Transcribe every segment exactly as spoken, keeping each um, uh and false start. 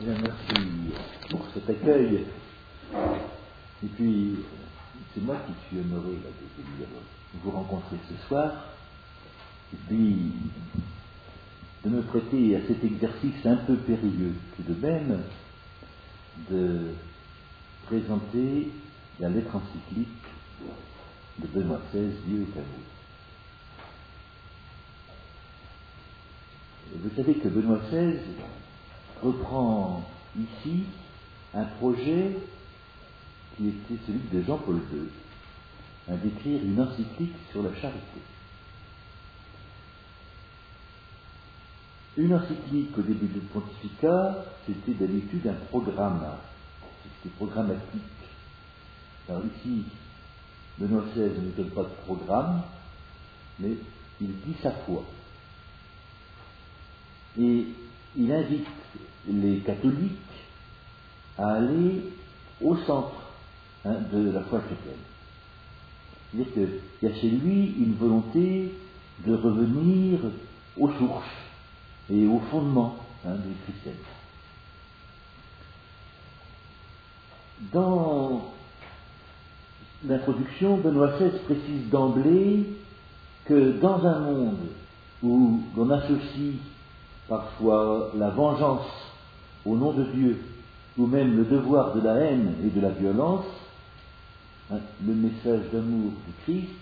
Bien, merci pour cet accueil. Et puis, c'est moi qui suis honoré là, de venir vous rencontrer ce soir. Et puis, de me prêter à cet exercice un peu périlleux tout de même, de présenter la lettre encyclique de Benoît seize, Dieu est amour. Vous savez que Benoît seize reprend ici un projet qui était celui de Jean-Paul deux, hein, d'écrire une encyclique sur la charité. Une encyclique au début du pontificat, c'était d'habitude un programme, c'était programmatique. Alors ici, Benoît seize ne donne pas de programme, mais il dit sa foi. Et il invite les catholiques à aller au centre hein, de la foi chrétienne. C'est-à-dire qu'il y a chez lui une volonté de revenir aux sources et aux fondements hein, du christianisme. Dans l'introduction, Benoît seize précise d'emblée que dans un monde où l'on associe parfois la vengeance au nom de Dieu, ou même le devoir de la haine et de la violence, hein, le message d'amour du Christ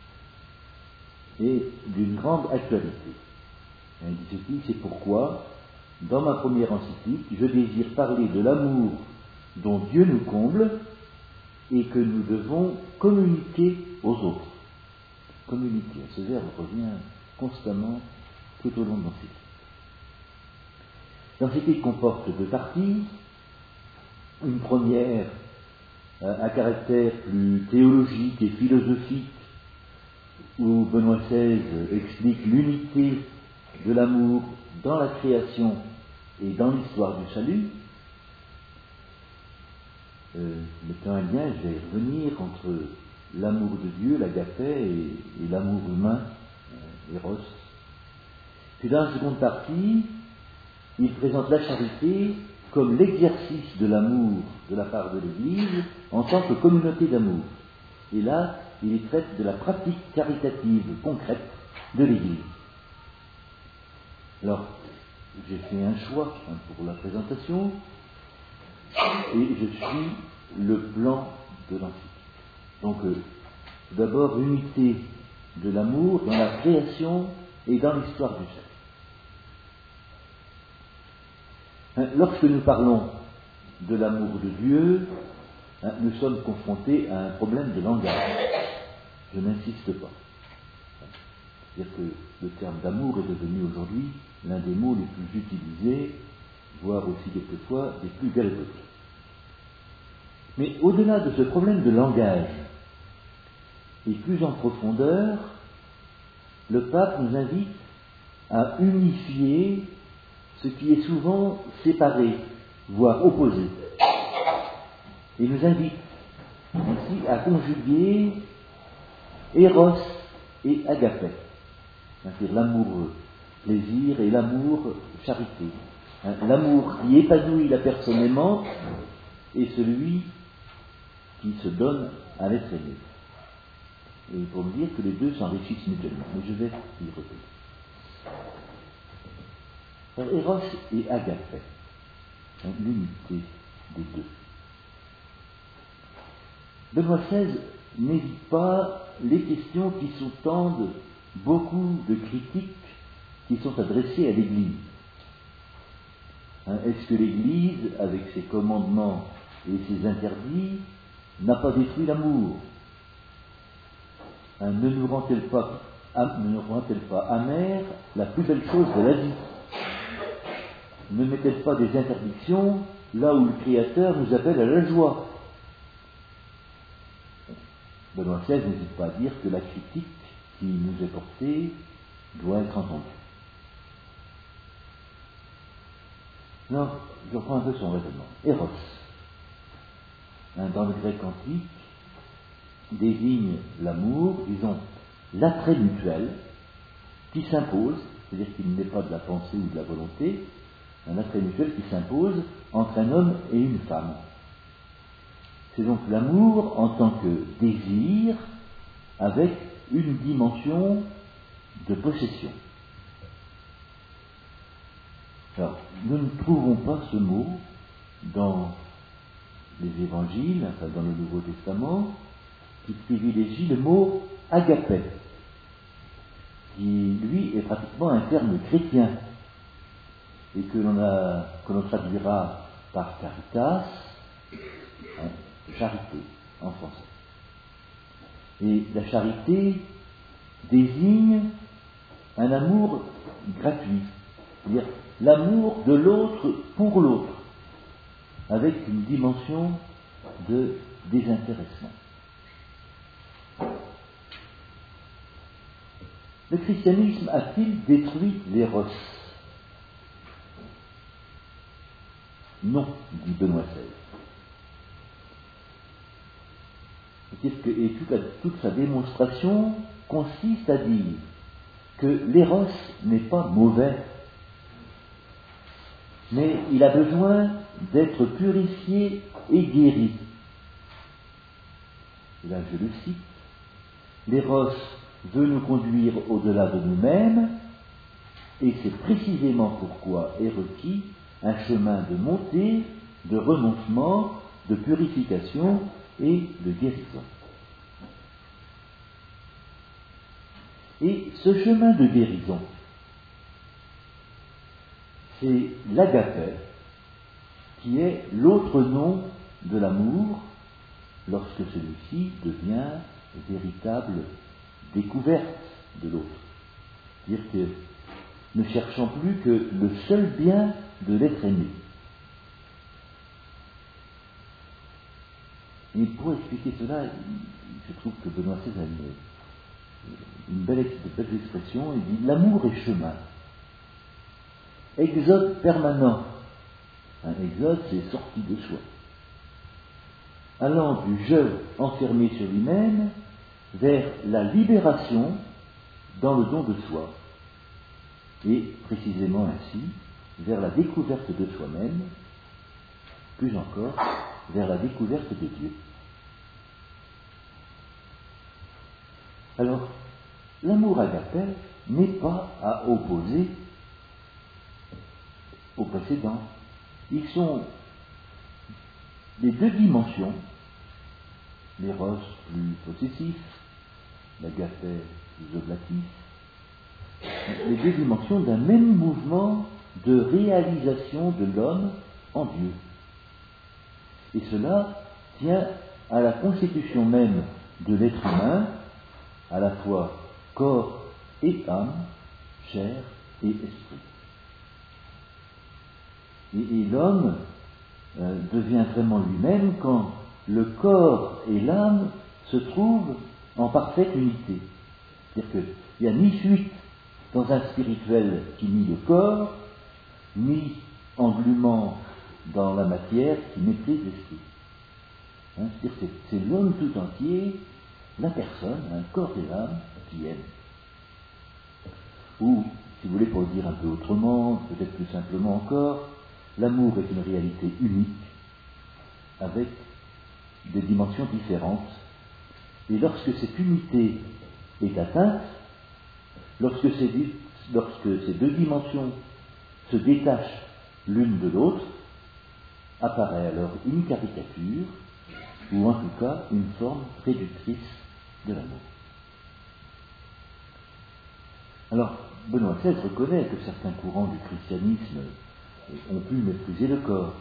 est d'une grande actualité. Hein, il dit ceci, c'est pourquoi, dans ma première encyclique, je désire parler de l'amour dont Dieu nous comble et que nous devons communiquer aux autres. Communiquer, ce verbe revient constamment tout au long de l'encyclique. L'encyclique comporte deux parties. Une première à caractère plus théologique et philosophique, où Benoît seize explique l'unité de l'amour dans la création et dans l'histoire du salut, euh, mettant un lien, je vais y revenir, entre l'amour de Dieu, l'agapé, et, et l'amour humain, euh, Eros. Puis dans la seconde partie, il présente la charité comme l'exercice de l'amour de la part de l'Église en tant que communauté d'amour. Et là, il y traite de la pratique caritative concrète de l'Église. Alors, j'ai fait un choix hein, pour la présentation, et je suis le plan de l'encyclique. Donc, euh, d'abord, unité de l'amour dans la création et dans l'histoire du salut. Lorsque nous parlons de l'amour de Dieu, nous sommes confrontés à un problème de langage. Je n'insiste pas. C'est-à-dire que le terme d'amour est devenu aujourd'hui l'un des mots les plus utilisés, voire aussi quelquefois des plus galvaudés. Mais au-delà de ce problème de langage, et plus en profondeur, le pape nous invite à unifier ce qui est souvent séparé, voire opposé. Il nous invite ainsi à conjuguer Eros et Agapé, c'est-à-dire l'amour plaisir et l'amour charité. L'amour qui épanouit la personne aimante et celui qui se donne à l'être aimé. Et pour me dire que les deux s'enrichissent mutuellement, mais je vais y revenir. Eros et Agapé, hein, l'unité des deux. Benoît seize n'hésite pas les questions qui sous-tendent beaucoup de critiques qui sont adressées à l'Église. Hein, est-ce que l'Église, avec ses commandements et ses interdits, n'a pas détruit l'amour? Hein, ne nous rend-elle pas, ne nous rend-elle pas amère la plus belle chose de la vie? Ne met-elle pas des interdictions là où le Créateur nous appelle à la joie? Benoît seize n'hésite pas à dire que la critique qui nous est portée doit être entendue. Non, je reprends un peu son raisonnement. Eros, hein, dans le grec antique, désigne l'amour, disons, l'attrait mutuel qui s'impose, c'est-à-dire qu'il n'est pas de la pensée ou de la volonté, un attrait mutuel qui s'impose entre un homme et une femme. C'est donc l'amour en tant que désir avec une dimension de possession. Alors, nous ne trouvons pas ce mot dans les évangiles, enfin dans le Nouveau Testament, qui privilégie le mot agapé, qui lui est pratiquement un terme chrétien, et que l'on a, que l'on traduira par caritas, hein, charité en français. Et la charité désigne un amour gratuit, c'est-à-dire l'amour de l'autre pour l'autre, avec une dimension de désintéressement. Le christianisme a-t-il détruit l'éros ? Non, dit Benoît seize. Et toute, la, toute sa démonstration consiste à dire que l'éros n'est pas mauvais, mais il a besoin d'être purifié et guéri. Et là, je le cite, l'éros veut nous conduire au-delà de nous-mêmes, et c'est précisément pourquoi est requis un chemin de montée, de renoncement, de purification et de guérison. Et ce chemin de guérison, c'est l'agapé, qui est l'autre nom de l'amour lorsque celui-ci devient véritable découverte de l'autre. C'est-à-dire que ne cherchons plus que le seul bien de l'être aimé. Et pour expliquer cela, je trouve que Benoît seize a une, une belle, belle expression. Il dit « l'amour est chemin, exode permanent ». Un exode, c'est sortie de soi. Allant du je enfermé sur lui-même vers la libération dans le don de soi. Et précisément ainsi, vers la découverte de soi-même, plus encore, vers la découverte de Dieu. Alors, l'amour agapé n'est pas à opposer au précédent. Ils sont les deux dimensions, l'éros plus possessif, l'agapé plus oblatif, les deux dimensions d'un même mouvement de réalisation de l'homme en Dieu. Et cela tient à la constitution même de l'être humain, à la fois corps et âme, chair et esprit. Et, et l'homme euh, devient vraiment lui-même quand le corps et l'âme se trouvent en parfaite unité. C'est-à-dire qu'il n'y a ni fuite dans un spirituel qui nie le corps, ni englument dans la matière qui méprise l'esprit. Hein, c'est-à-dire que c'est, c'est l'homme tout entier, la personne, un corps et l'âme, qui aime. Ou, si vous voulez, pour le dire un peu autrement, peut-être plus simplement encore, l'amour est une réalité unique, avec des dimensions différentes. Et lorsque cette unité est atteinte, lorsque ces, lorsque ces deux dimensions se détachent l'une de l'autre, apparaît alors une caricature, ou en tout cas une forme réductrice de l'amour. Alors, Benoît seize reconnaît que certains courants du christianisme ont pu mépriser le corps.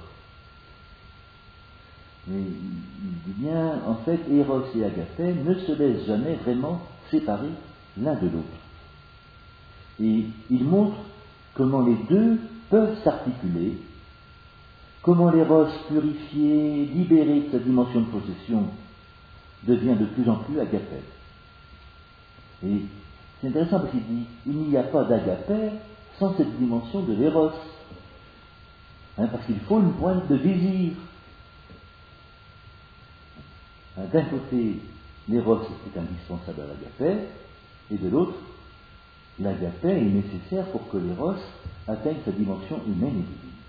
Mais il dit bien, en fait, Eros et Agapé ne se laissent jamais vraiment séparer l'un de l'autre. Et il montre comment les deux peuvent s'articuler, comment l'Eros purifié, libéré de sa dimension de possession, devient de plus en plus Agapé. Et c'est intéressant parce qu'il dit, il n'y a pas d'Agapé sans cette dimension de l'Eros. Hein, parce qu'il faut une pointe de désir. Hein, d'un côté, l'éros est indispensable à l'agapé, et de l'autre, l'agapé est nécessaire pour que l'éros atteigne sa dimension humaine et divine.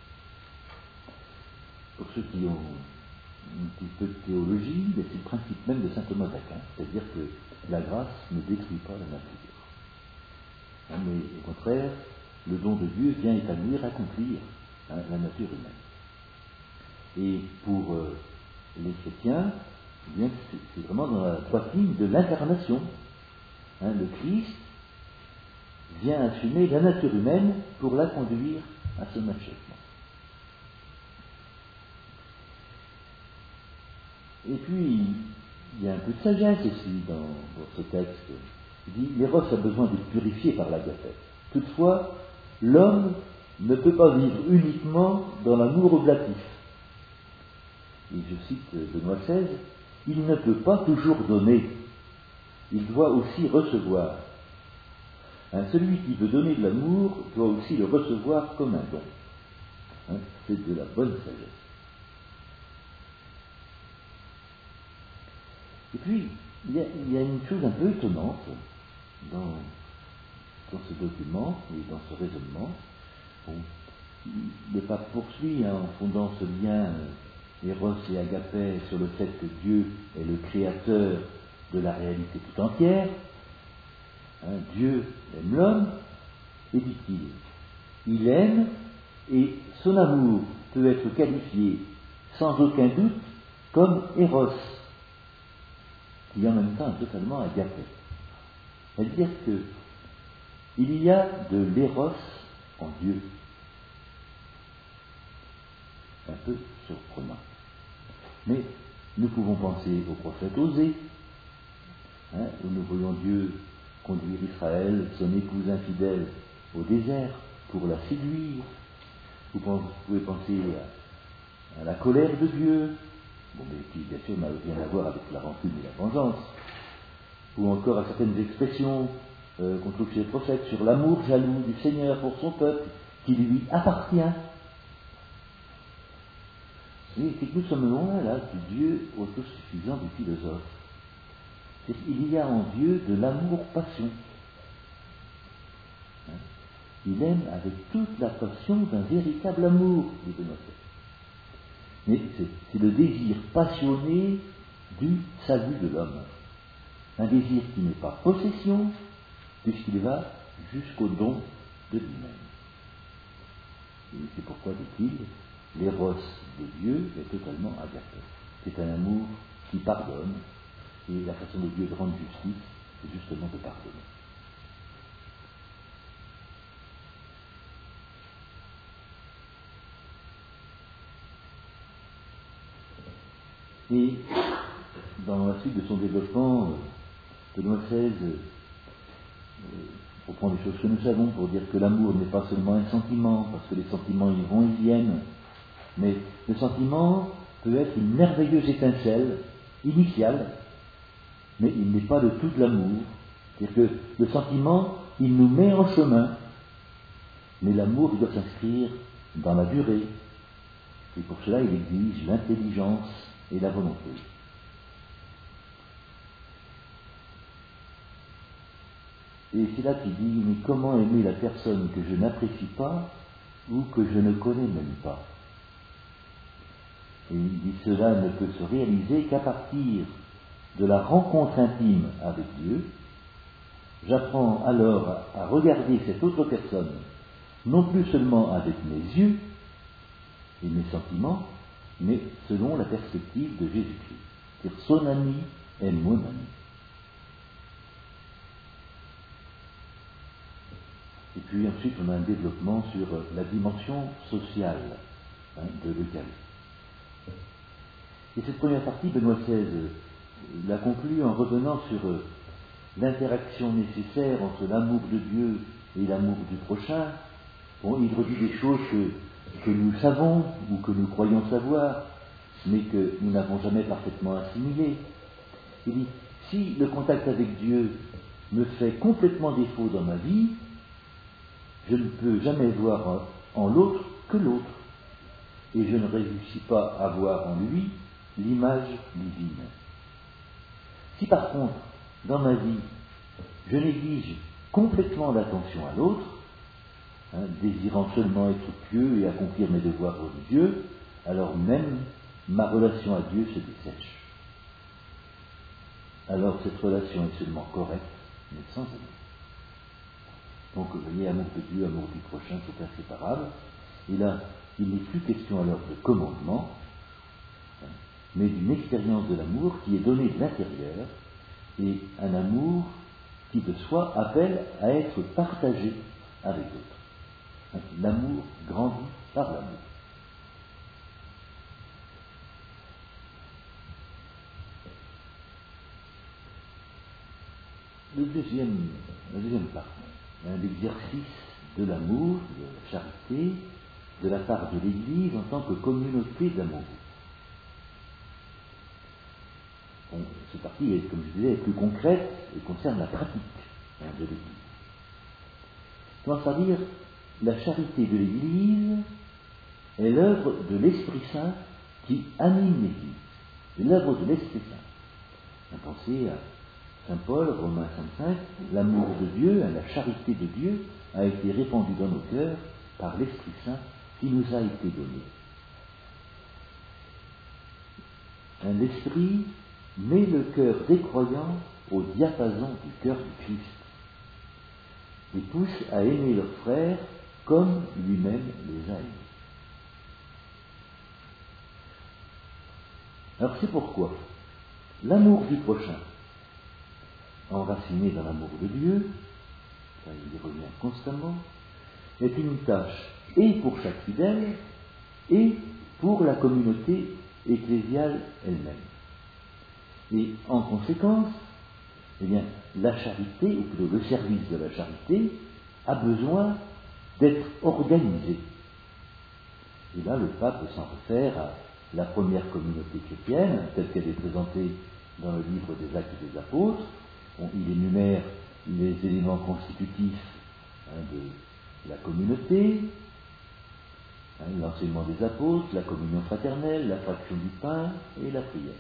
pour ceux qui ont un petit peu de théologie, mais c'est le principe même de saint Thomas d'Aquin, c'est-à-dire que la grâce ne détruit pas la nature. Hein, mais au contraire, le don de Dieu vient épanouir, accomplir hein, la nature humaine. Et pour euh, les chrétiens, eh bien, c'est, c'est vraiment dans la droite ligne de l'incarnation. Hein, le Christ vient assumer la nature humaine pour la conduire à son achèvement. Et puis, il y a un peu de sagesse aussi dans, dans ce texte. Il dit, l'éros a besoin d'être purifié par l'agapè. Toutefois, l'homme ne peut pas vivre uniquement dans l'amour oblatif. Et je cite Benoît seize, il ne peut pas toujours donner, il doit aussi recevoir. Hein, celui qui veut donner de l'amour doit aussi le recevoir comme un don. Hein, c'est de la bonne sagesse. Et puis, il y, a, il y a une chose un peu étonnante dans, dans ce document et dans ce raisonnement. Bon, le pape poursuit hein, en fondant ce lien euh, Eros et Agapè sur le fait que Dieu est le créateur de la réalité tout entière. Hein, Dieu aime l'homme, et dit-il, il aime et son amour peut être qualifié sans aucun doute comme Eros, qui en même temps est totalement agapè. C'est-à-dire que il y a de l'éros en Dieu. Un peu surprenant. Mais nous pouvons penser au prophète Osée, hein, où nous voyons Dieu conduire Israël, son épouse infidèle, au désert pour la séduire. Vous pouvez penser à, à la colère de Dieu, bon, mais qui bien sûr n'a rien à voir avec la rancune et la vengeance, ou encore à certaines expressions euh, qu'on trouve chez les prophètes sur l'amour jaloux du Seigneur pour son peuple qui lui appartient. Et c'est que nous sommes loin là du Dieu autosuffisant du philosophe. C'est qu'il y a en Dieu de l'amour-passion. Hein? Il aime avec toute la passion d'un véritable amour, dit Benoît seize. Mais c'est, c'est le désir passionné du salut de l'homme. Un désir qui n'est pas possession, puisqu'il va jusqu'au don de lui-même. Et c'est pourquoi, dit-il, l'éros de Dieu est totalement agapè. C'est un amour qui pardonne, et la façon de Dieu de rendre justice, c'est justement de pardonner. Et dans la suite de son développement, Benoît seize euh, reprend des choses que nous savons pour dire que l'amour n'est pas seulement un sentiment, parce que les sentiments ils vont, ils viennent, mais le sentiment peut être une merveilleuse étincelle initiale, mais il n'est pas le tout de l'amour. C'est-à-dire que le sentiment, il nous met en chemin, mais l'amour il doit s'inscrire dans la durée, et pour cela il exige l'intelligence et la volonté. Et c'est là qu'il dit, mais comment aimer la personne que je n'apprécie pas ou que je ne connais même pas? Et il dit, cela ne peut se réaliser qu'à partir de la rencontre intime avec Dieu. J'apprends alors à regarder cette autre personne, non plus seulement avec mes yeux et mes sentiments, mais selon la perspective de Jésus-Christ. C'est-à-dire, son ami est mon ami. Et puis ensuite, on a un développement sur la dimension sociale hein, de l'Eucharistie. Et cette première partie, Benoît seize l'a conclue en revenant sur l'interaction nécessaire entre l'amour de Dieu et l'amour du prochain. Bon, il redit des choses que, que nous savons ou que nous croyons savoir, mais que nous n'avons jamais parfaitement assimilées. Il dit, si le contact avec Dieu me fait complètement défaut dans ma vie, je ne peux jamais voir en l'autre que l'autre, et je ne réussis pas à voir en lui l'image divine. Si par contre, dans ma vie, je néglige complètement l'attention à l'autre, hein, désirant seulement être pieux et accomplir mes devoirs religieux, alors même ma relation à Dieu se dessèche. Alors cette relation est seulement correcte, mais sans amour. Donc vous voyez, amour de Dieu, amour du prochain sont inséparables. Et là, il n'est plus question alors de commandement, hein, mais d'une expérience de l'amour qui est donnée de l'intérieur, et un amour qui de soi appelle à être partagé avec d'autres. Hein, l'amour grandit par l'amour. Le deuxième, la deuxième partie, hein, l'exercice de l'amour, de la charité, de la part de l'Église en tant que communauté d'amour. Bon, cette partie est, comme je disais, plus concrète et concerne la pratique, hein, de l'Église. Comment ça dire, la charité de l'Église est l'œuvre de l'Esprit Saint qui anime l'Église. C'est l'œuvre de l'Esprit Saint. Pensez à Saint Paul, Romains cinq, l'amour de Dieu, la charité de Dieu a été répandue dans nos cœurs par l'Esprit Saint qui nous a été donné. L'Esprit met le cœur des croyants au diapason du cœur du Christ et pousse à aimer leurs frères comme lui-même les a aimés. Alors c'est pourquoi l'amour du prochain, enraciné dans l'amour de Dieu, ça il y revient constamment, est une tâche et pour chaque fidèle et pour la communauté ecclésiale elle-même. Et en conséquence, eh bien, la charité, ou plutôt le service de la charité, a besoin d'être organisé. Et là, le pape s'en réfère à la première communauté chrétienne, telle qu'elle est présentée dans le livre des Actes des Apôtres. Bon, il énumère les éléments constitutifs, hein, de la communauté, hein, l'enseignement des apôtres, la communion fraternelle, la fraction du pain et la prière.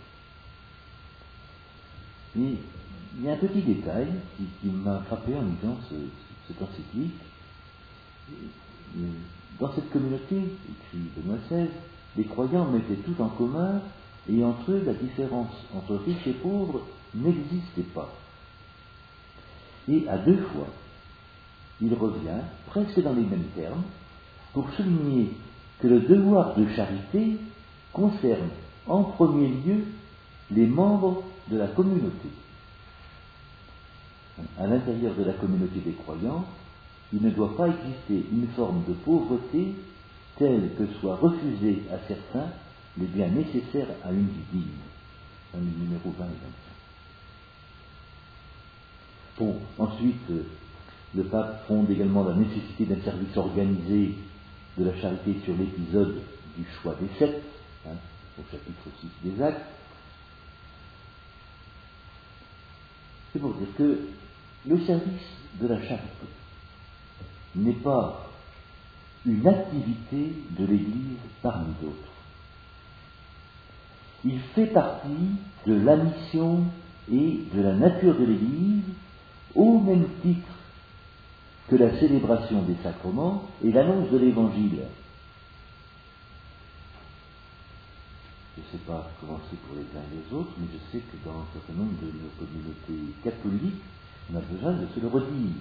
Mais il y a un petit détail qui, qui m'a frappé en lisant ce, cette encyclique. Dans cette communauté, écrit Benoît seize, les croyants mettaient tout en commun et entre eux la différence entre riches et pauvres n'existait pas. Et à deux fois, il revient, presque dans les mêmes termes, pour souligner que le devoir de charité concerne en premier lieu les membres de la communauté. À l'intérieur de la communauté des croyants, il ne doit pas exister une forme de pauvreté telle que soit refusée à certains les biens nécessaires à une vie digne. C'est le numéro vingt et vingt-cinq. Bon, ensuite, le pape fonde également la nécessité d'un service organisé de la charité sur l'épisode du choix des sept, hein, au chapitre six des Actes. C'est pour dire que le service de la charité n'est pas une activité de l'Église parmi d'autres. Il fait partie de la mission et de la nature de l'Église au même titre que la célébration des sacrements et l'annonce de l'Évangile. Je ne sais pas comment c'est pour les uns et les autres, mais je sais que dans un certain nombre de nos communautés catholiques, on a besoin de se le redire.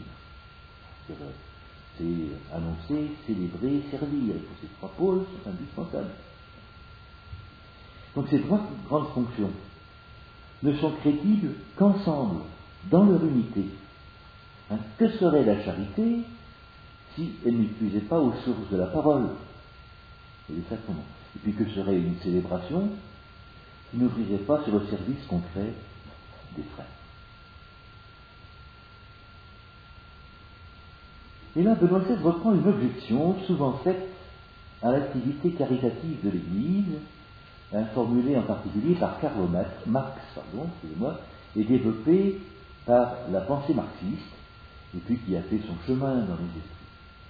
C'est annoncer, célébrer, servir. Et pour ces trois pôles, c'est indispensable. Donc ces trois grandes fonctions ne sont crédibles qu'ensemble, dans leur unité. Hein, que serait la charité si elle n'épuisait pas aux sources de la parole et des sacrements? Et puis que serait une célébration qui n'ouvrirait pas sur le service concret des frères? Et là, Benoît seize reprend une objection souvent faite à l'activité caritative de l'Église, hein, formulée en particulier par Karl Marx, pardon, excusez-moi, et développée par la pensée marxiste, et puis qui a fait son chemin dans les esprits.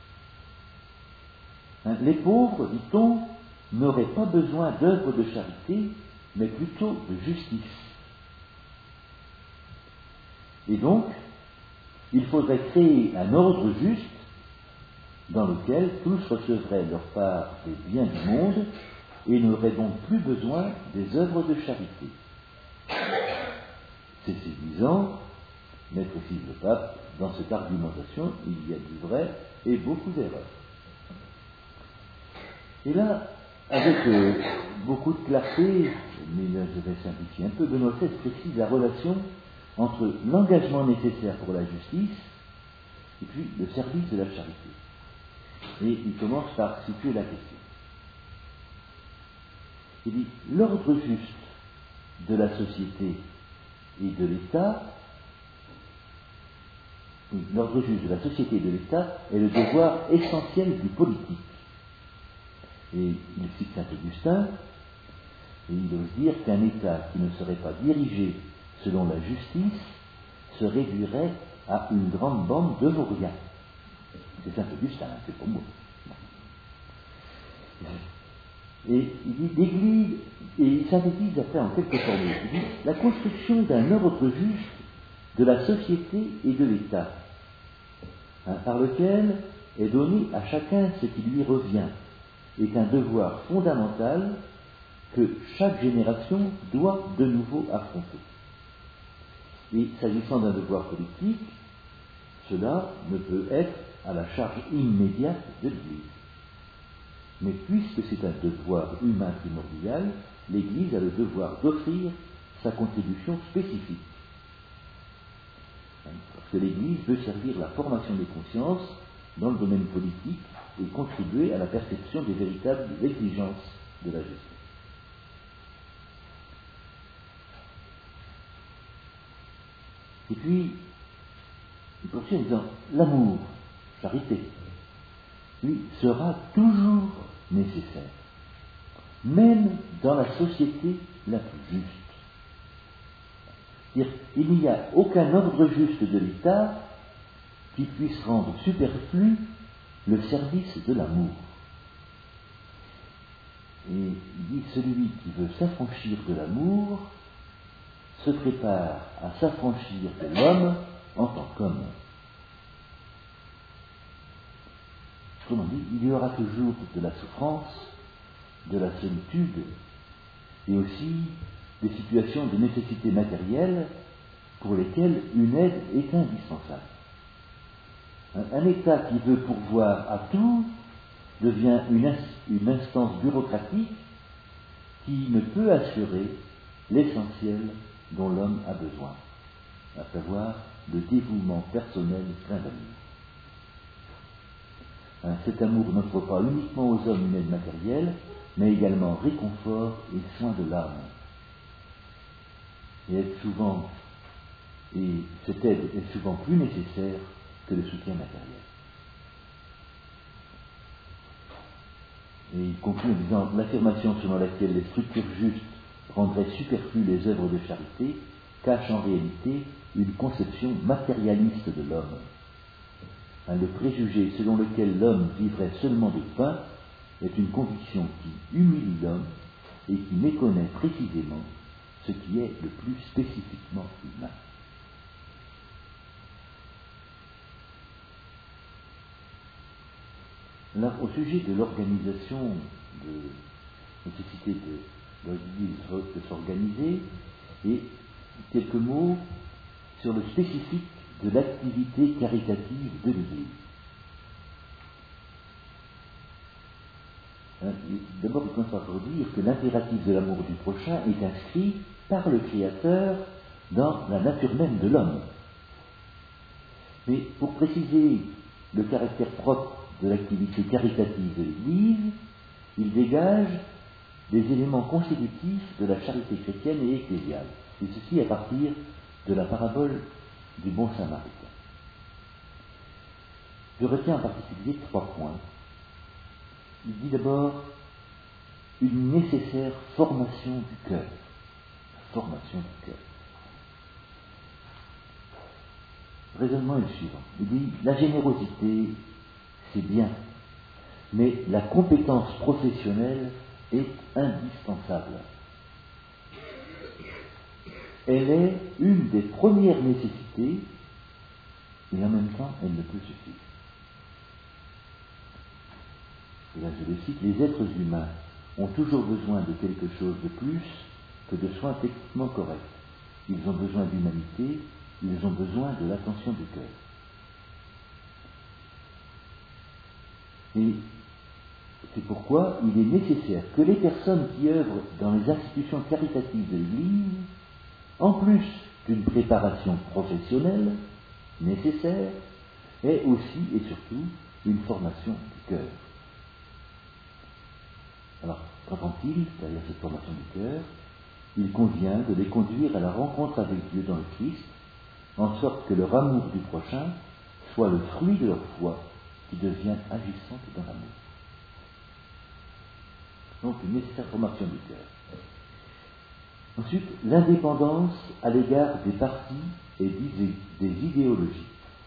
Hein, les pauvres, dit-on, n'auraient pas besoin d'œuvres de charité, mais plutôt de justice. Et donc, il faudrait créer un ordre juste dans lequel tous recevraient leur part des biens du monde et n'aurait donc plus besoin des œuvres de charité. C'est séduisant, mais précise le pape, dans cette argumentation, il y a du vrai et beaucoup d'erreurs. Et là, avec euh, beaucoup de clarté, mais là je vais simplifier un peu, Benoît seize précise la relation entre l'engagement nécessaire pour la justice et puis le service de la charité. Et il commence par situer la question. Il dit, l'ordre juste de la société et de l'État, oui, l'ordre juste de la société et de l'État est le devoir essentiel du politique. Et il cite Saint-Augustin, et il ose dire qu'un État qui ne serait pas dirigé selon la justice se réduirait à une grande bande de vauriens. C'est Saint-Augustin, c'est pour moi. Et il dit l'Église, et il synthétise après en quelques formules, il dit la construction d'un ordre juste de la société et de l'État, hein, par lequel est donné à chacun ce qui lui revient, est un devoir fondamental que chaque génération doit de nouveau affronter. Et s'agissant d'un devoir politique, cela ne peut être à la charge immédiate de l'Église. Mais puisque c'est un devoir humain primordial, l'Église a le devoir d'offrir sa contribution spécifique. Parce que l'Église veut servir la formation des consciences dans le domaine politique et contribuer à la perception des véritables exigences de la justice. Et puis, il poursuit en disant, l'amour, charité, lui, sera toujours nécessaire, même dans la société la plus juste. C'est-à-dire, il n'y a aucun ordre juste de l'État qui puisse rendre superflu le service de l'amour. Et il dit, celui qui veut s'affranchir de l'amour se prépare à s'affranchir de l'homme en tant qu'homme. Autrement dit, il y aura toujours de la souffrance, de la solitude, et aussi des situations de nécessité matérielle pour lesquelles une aide est indispensable. Un, un État qui veut pourvoir à tout devient une, une instance bureaucratique qui ne peut assurer l'essentiel dont l'homme a besoin, à savoir le dévouement personnel plein d'amour. Hein, cet amour n'offre pas uniquement aux hommes une aide matérielle, mais également réconfort et soin de l'âme. Et aide souvent, et cette aide est souvent plus nécessaire que le soutien matériel. Et il conclut en disant l'affirmation selon laquelle les structures justes rendraient superflues les œuvres de charité cache en réalité une conception matérialiste de l'homme. Hein, le préjugé selon lequel l'homme vivrait seulement de pain est une conviction qui humilie l'homme et qui méconnaît précisément ce qui est le plus spécifiquement humain. Là, au sujet de l'organisation, de nécessité de, de l'Église de s'organiser, et quelques mots sur le spécifique de l'activité caritative de l'Église. D'abord, il commence par dire que l'impératif de l'amour du prochain est inscrit par le Créateur dans la nature même de l'homme. Mais pour préciser le caractère propre de l'activité caritative de l'Église, il dégage des éléments constitutifs de la charité chrétienne et ecclésiale, et ceci à partir de la parabole du bon samaritain. Je retiens en particulier trois points. Il dit d'abord une nécessaire formation du cœur. La formation du cœur. Le raisonnement est le suivant. Il dit la générosité, c'est bien, mais la compétence professionnelle est indispensable. Elle est une des premières nécessités, et en même temps, elle ne peut suffire. Et là, je le cite, les êtres humains ont toujours besoin de quelque chose de plus que de soins techniquement corrects. Ils ont besoin d'humanité, ils ont besoin de l'attention du cœur. Et c'est pourquoi il est nécessaire que les personnes qui œuvrent dans les institutions caritatives de l'Église, en plus d'une préparation professionnelle nécessaire, aient aussi et surtout une formation du cœur. Alors, qu'entend-il derrière cette formation du cœur? Il convient de les conduire à la rencontre avec Dieu dans le Christ, en sorte que leur amour du prochain soit le fruit de leur foi qui devient agissante dans l'amour. Donc, une nécessaire formation du cœur. Ensuite, l'indépendance à l'égard des partis et des idéologies.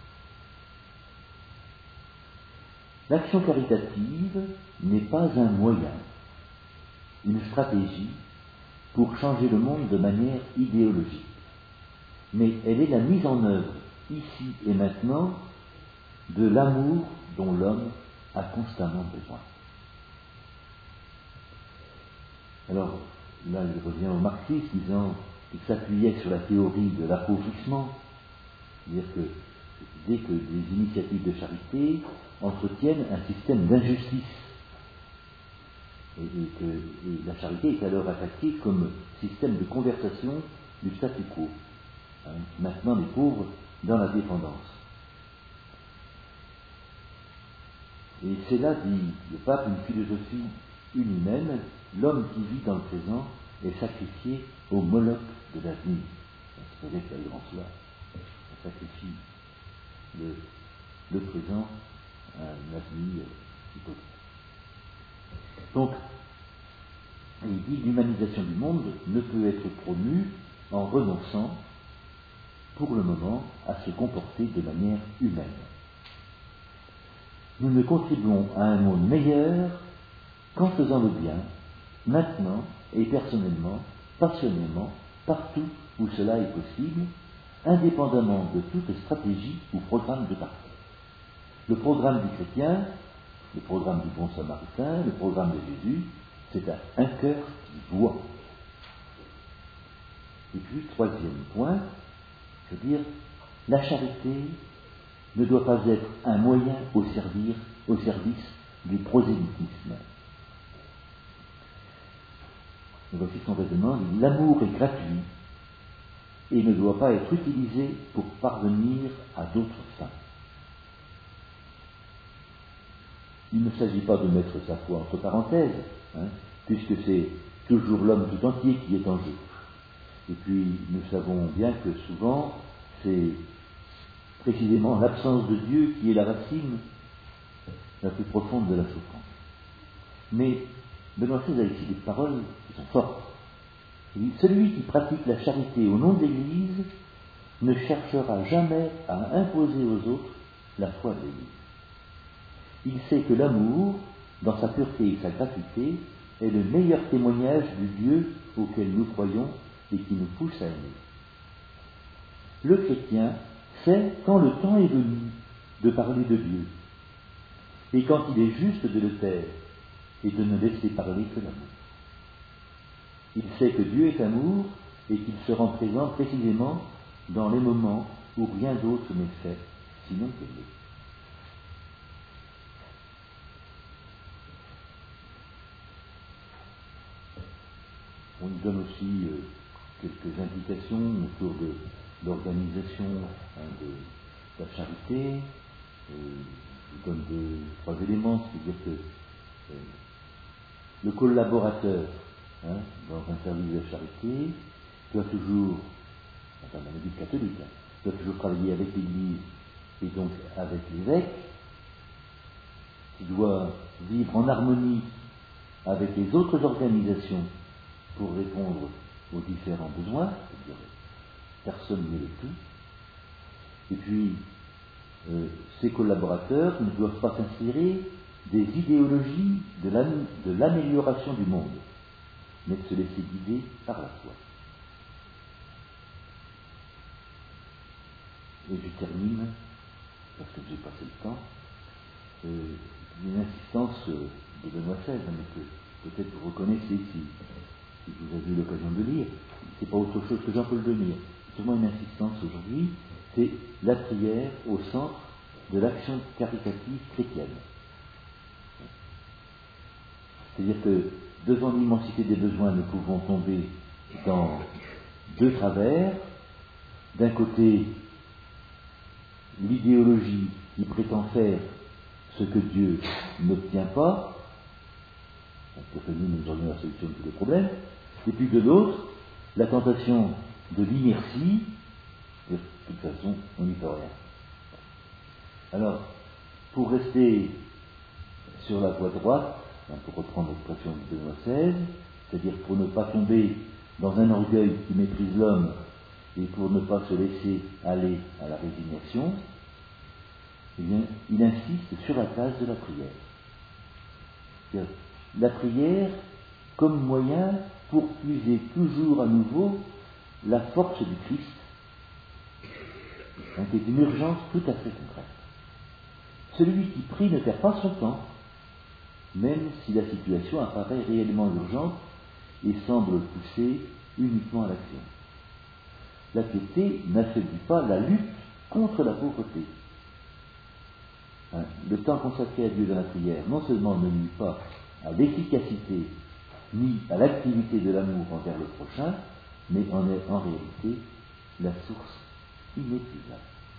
L'action caritative n'est pas un moyen, une stratégie pour changer le monde de manière idéologique, mais elle est la mise en œuvre, ici et maintenant, de l'amour dont l'homme a constamment besoin. Alors, là, je reviens au marxisme, disant qu'il s'appuyait sur la théorie de l'appauvrissement, c'est-à-dire que l'idée que des initiatives de charité entretiennent un système d'injustice, et, et que et la charité est alors attaquée comme système de conversation du statu quo, hein, maintenant les pauvres dans la dépendance. Et c'est là, dit le pape, une philosophie inhumaine. L'homme qui vit dans le présent est sacrifié au Moloch de l'avenir. C'est vrai que le grand soir, on sacrifie le, le présent à un avenir hypothèque. Donc, il dit que l'humanisation du monde ne peut être promue en renonçant, pour le moment, à se comporter de manière humaine. Nous ne contribuons à un monde meilleur qu'en faisant le bien, maintenant et personnellement, passionnément, partout où cela est possible, indépendamment de toute stratégie ou programme de parti. Le programme du chrétien, le programme du bon samaritain, le programme de Jésus, c'est un, un cœur qui voit. Et puis, troisième point, je veux dire, la charité ne doit pas être un moyen au, servir, au service du prosélytisme. Et voici son raisonnement, l'amour est gratuit et ne doit pas être utilisé pour parvenir à d'autres fins. Il ne s'agit pas de mettre sa foi entre parenthèses, hein, puisque c'est toujours l'homme tout entier qui est en jeu. Et puis, nous savons bien que souvent, c'est précisément l'absence de Dieu qui est la racine la plus profonde de la souffrance. Mais Benoît seize a ici des paroles qui sont fortes. Il dit, celui qui pratique la charité au nom de l'Église ne cherchera jamais à imposer aux autres la foi de l'Église. Il sait que l'amour, dans sa pureté et sa gratuité, est le meilleur témoignage du Dieu auquel nous croyons et qui nous pousse à aimer. Le chrétien sait quand le temps est venu de parler de Dieu et quand il est juste de le taire et de ne laisser parler que l'amour. Il sait que Dieu est amour et qu'il se rend présent précisément dans les moments où rien d'autre n'est fait, sinon que Dieu. On nous donne aussi euh, quelques indications autour de l'organisation hein, de, de la charité. Euh, je donne deux, trois éléments, c'est-à-dire que euh, le collaborateur hein, dans un service de charité doit toujours, enfin dans l'Église catholique, hein, doit toujours travailler avec l'Église et donc avec l'évêque, qui doit vivre en harmonie avec les autres organisations pour répondre aux différents besoins, c'est-à-dire personne n'est le tout. Et puis, euh, ces collaborateurs ne doivent pas s'inspirer des idéologies de, l'am- de l'amélioration du monde, mais de se laisser guider par la foi. Et je termine, parce que j'ai passé le temps, euh, une insistance de Benoît seize, mais que peut-être vous reconnaissez si, si vous avez eu l'occasion de lire, c'est pas autre chose que Jean-Paul Demire. Sûrement une insistance aujourd'hui, c'est la prière au centre de l'action caritative chrétienne. C'est-à-dire que devant l'immensité des besoins, nous pouvons tomber dans deux travers. D'un côté, l'idéologie qui prétend faire ce que Dieu n'obtient pas, parce que nous, nous donnons la solution de tous les problèmes, et puis de l'autre, la tentation de l'inertie, de toute façon, on n'y peut rien. Alors, pour rester sur la voie droite, pour reprendre l'expression de Benoît seize, c'est-à-dire pour ne pas tomber dans un orgueil qui méprise l'homme et pour ne pas se laisser aller à la résignation, eh bien, il insiste sur la place de la prière. C'est-à-dire, la prière comme moyen pour puiser toujours à nouveau la force du Christ, hein, qui est une urgence tout à fait concrète. Celui qui prie ne perd pas son temps, même si la situation apparaît réellement urgente et semble pousser uniquement à l'action. La piété n'affaiblit pas la lutte contre la pauvreté. Hein, le temps consacré à Dieu dans la prière non seulement ne nuit pas à l'efficacité ni à l'activité de l'amour envers le prochain, mais en est en réalité la source inépuisable.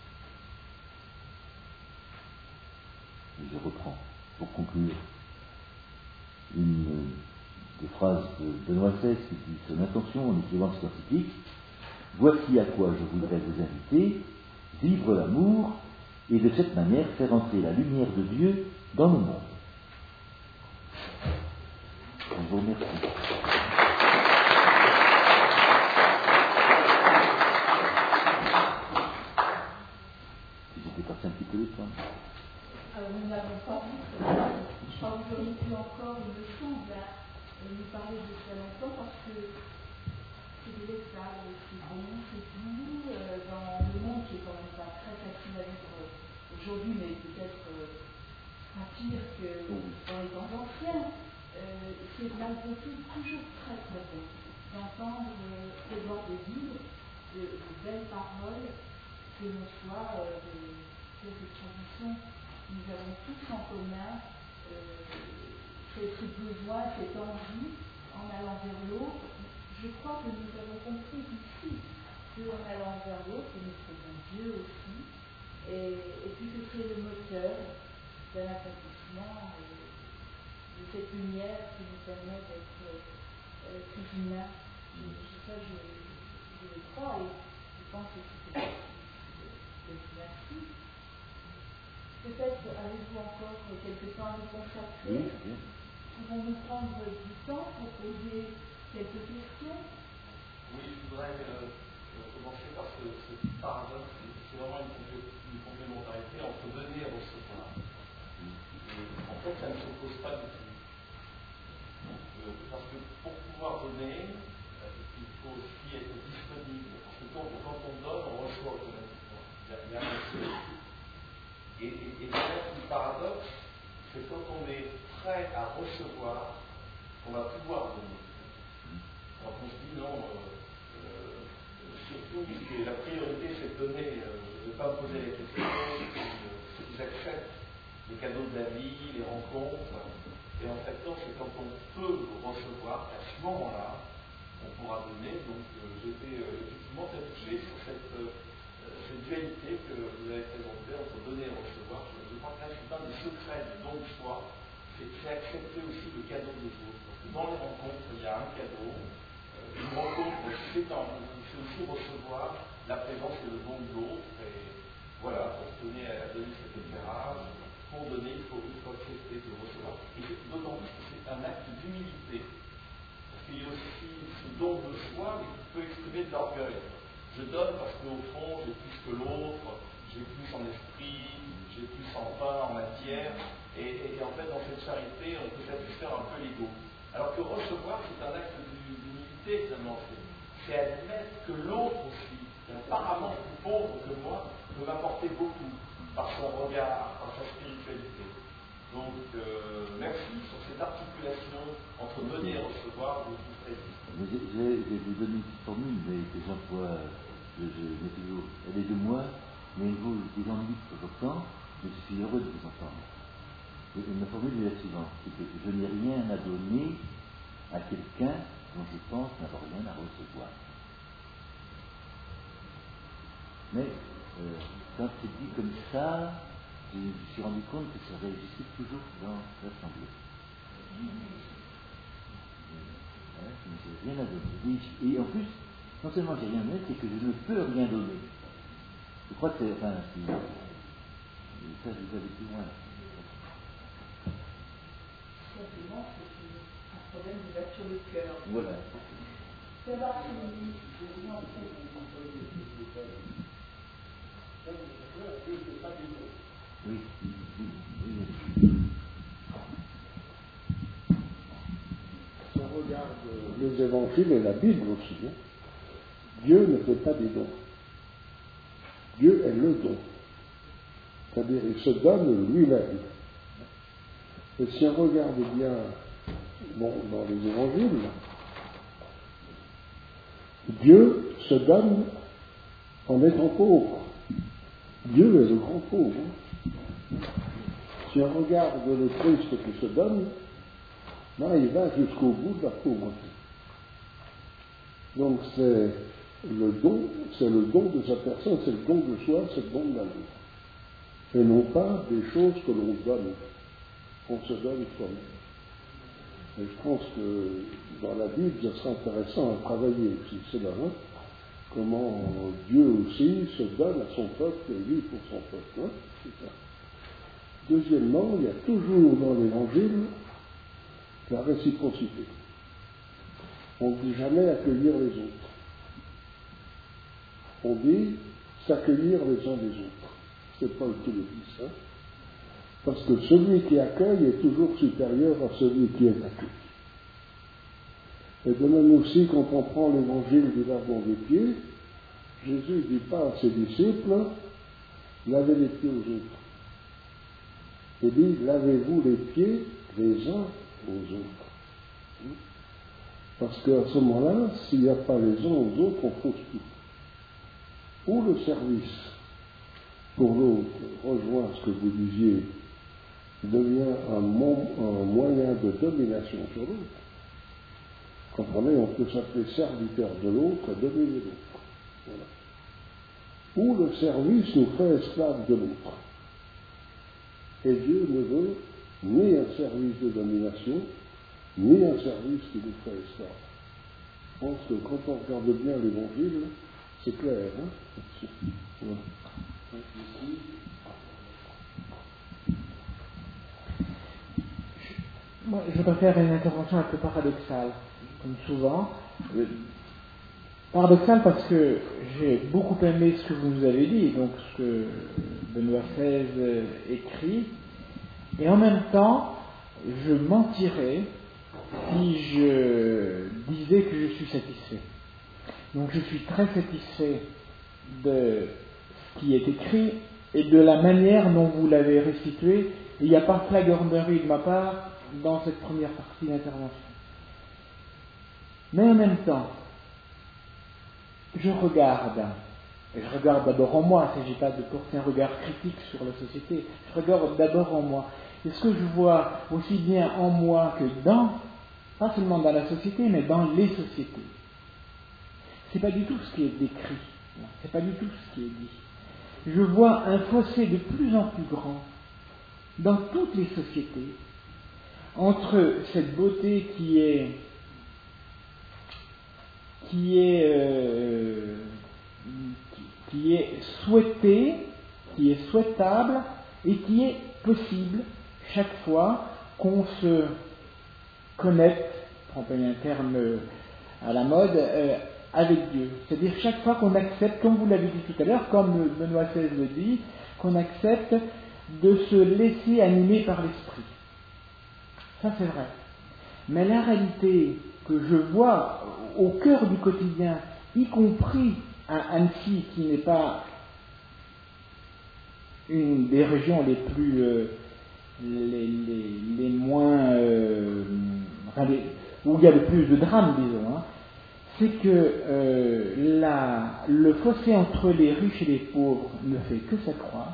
Et je reprends pour conclure une des phrases de Benoît seize qui dit son intention en écrivant cet encyclique. Voici à quoi je voudrais vous inviter, vivre l'amour et de cette manière faire entrer la lumière de Dieu dans le monde. Je vous remercie. Si j'étais parti un petit peu de temps. Alors, nous n'avons pas vu, je crois que vous auriez pu encore, il me semble, nous parler de cela longtemps parce que c'est des lecteurs, c'est bon, c'est doux, euh, dans le monde qui est quand même pas très facile à vivre aujourd'hui, mais peut-être euh, pas pire que dans les temps anciens. Euh, c'est malgré tout toujours très très bon d'entendre euh, les bords de livres, de, de belles paroles, que l'on soit euh, de quelques traditions. Nous avons tous en commun euh, ce besoin, cette envie, en allant vers l'autre. Je crois que nous avons compris ici qu'en allant vers l'autre, nous trouvons Dieu aussi, et, et puis que c'est le moteur d'un accomplissement euh, de cette lumière qui nous permet d'être euh, plus humains. Ça, je, je le crois, et je pense que c'est quelque chose de merci. Peut-être avez-vous encore quelques temps à nous consacrer. Oui, oui. Pouvons-nous prendre du temps pour poser quelques questions? Oui, je voudrais euh, commencer par ce, ce paradoxe. C'est vraiment une, complé une complémentarité entre donner et recevoir. Et en fait, ça ne s'oppose pas du tout. Donc, euh, parce que pour pouvoir donner, euh, il faut aussi être disponible. Parce que quand, quand on donne, on reçoit automatiquement. Il y a, il y a un Et, et, et le paradoxe, c'est quand on est prêt à recevoir, qu'on va pouvoir donner. Alors on se dit non, euh, euh, surtout que la priorité c'est de donner, euh, je ne vais pas me poser les questions, euh, j'accepte les cadeaux de la vie, les rencontres, et en fait non, c'est quand on peut recevoir, à ce moment-là, on pourra donner. Donc euh, j'étais euh, effectivement très touché sur cette euh, cette dualité que vous avez présentée entre donner et recevoir. Je, je crois que là, c'est un des secrets du don de soi, c'est accepter aussi le cadeau des autres. Parce que dans les rencontres, il y a un cadeau. Euh, une rencontre, c'est aussi recevoir la présence et le don de l'autre. Et voilà, pour se donner à donner cet éclairage, pour donner, il faut, il faut accepter de le recevoir. Et d'autant plus que c'est un acte d'humilité. Parce qu'il y a aussi ce don de soi, mais qui peut exprimer de l'orgueil. Je donne parce qu'au fond, j'ai plus que l'autre, j'ai plus en esprit, j'ai plus en pain, en matière, et, et, et en fait, dans cette charité, on peut satisfaire un peu l'ego. Alors que recevoir, c'est un acte d'humilité, finalement. C'est admettre que l'autre aussi, apparemment plus pauvre que moi, peut m'apporter beaucoup, par son regard, par sa spiritualité. Donc, euh, merci sur cette articulation entre donner et recevoir de tout près. Je vais vous donner une petite formule, mais que j'emploie, je, je mets toujours, elle est de moi, mais vous, vous en dites de votre temps, mais je suis heureux de vous entendre. Et ma formule est la suivante, c'est que je n'ai rien à donner à quelqu'un dont je pense n'avoir rien à recevoir. Mais euh, quand c'est dit comme ça, je me suis rendu compte que ça réagissait toujours dans l'assemblée. Ouais, je n'ai rien à donner. Et, et en plus, non seulement j'ai rien à donner, c'est que je ne peux rien donner. Je crois que c'est, enfin, si, ça je vais aller plus loin. Simplement, c'est un problème d'ouverture de cœur. Voilà. C'est là que Oui, oui, oui. Si on regarde les évangiles et la Bible aussi, hein, Dieu ne fait pas des dons. Dieu est le don. C'est-à-dire, il se donne lui-même. Et si on regarde bien bon, dans les évangiles, Dieu se donne en étant pauvre. Dieu est le grand pauvre. Si on regarde le Christ qui se donne, là, il va jusqu'au bout de la pauvreté. Donc c'est le don, c'est le don de sa personne, c'est le don de soi, c'est le don de l'amour. Et non pas des choses que l'on donne, qu'on se donne soi-même. Et je pense que dans la Bible, ça sera intéressant à travailler aussi cela, hein, comment Dieu aussi se donne à son peuple et vit pour son peuple. Hein, c'est ça. Deuxièmement, il y a toujours dans l'Évangile la réciprocité. On ne dit jamais accueillir les autres. On dit s'accueillir les uns des autres. C'est Paul qui le dit ça. Parce que celui qui accueille est toujours supérieur à celui qui est accueilli. Et de même aussi, quand on prend l'évangile du lavement des pieds, Jésus ne dit pas à ses disciples, lavez les pieds aux autres. Il dit, lavez-vous les pieds les uns aux autres. Parce qu'à ce moment-là, s'il n'y a pas les uns aux autres, on fausse tout. Ou le service pour l'autre rejoint ce que vous disiez, devient un, mon, un moyen de domination sur l'autre. Comprenez, on peut s'appeler serviteur de l'autre et dominer l'autre. Voilà. Ou le service nous fait esclaves de l'autre. Et Dieu ne veut ni un service de domination, ni un service qui nous fait esclaves. Je pense que quand on regarde bien l'Évangile, c'est clair. Hein, voilà. Moi, je voudrais faire une intervention un peu paradoxale, comme souvent. Oui. Paradoxale parce que j'ai beaucoup aimé ce que vous nous avez dit, donc ce que Benoît seize écrit, et en même temps, je mentirais si je disais que je suis satisfait. Donc je suis très satisfait de ce qui est écrit et de la manière dont vous l'avez restitué. Il n'y a pas de flagornerie de ma part dans cette première partie d'intervention. Mais en même temps, je regarde, et je regarde d'abord en moi, il ne s'agit pas de porter un regard critique sur la société, je regarde d'abord en moi. Et ce que je vois aussi bien en moi que dans, pas seulement dans la société, mais dans les sociétés, c'est pas du tout ce qui est décrit, c'est pas du tout ce qui est dit. Je vois un fossé de plus en plus grand dans toutes les sociétés entre cette beauté qui est qui est euh, qui, qui est souhaitée, qui est souhaitable et qui est possible chaque fois qu'on se connecte, pour employer un terme à la mode, euh, avec Dieu. C'est-à-dire chaque fois qu'on accepte, comme vous l'avez dit tout à l'heure, comme Benoît seize le dit, qu'on accepte de se laisser animer par l'esprit. Ça c'est vrai. Mais la réalité que je vois au cœur du quotidien, y compris à Annecy, qui n'est pas une des régions les plus, euh, les, les, les moins, euh, enfin les, où il y a le plus de drames, disons, hein, c'est que euh, la, le fossé entre les riches et les pauvres ne fait que s'accroître.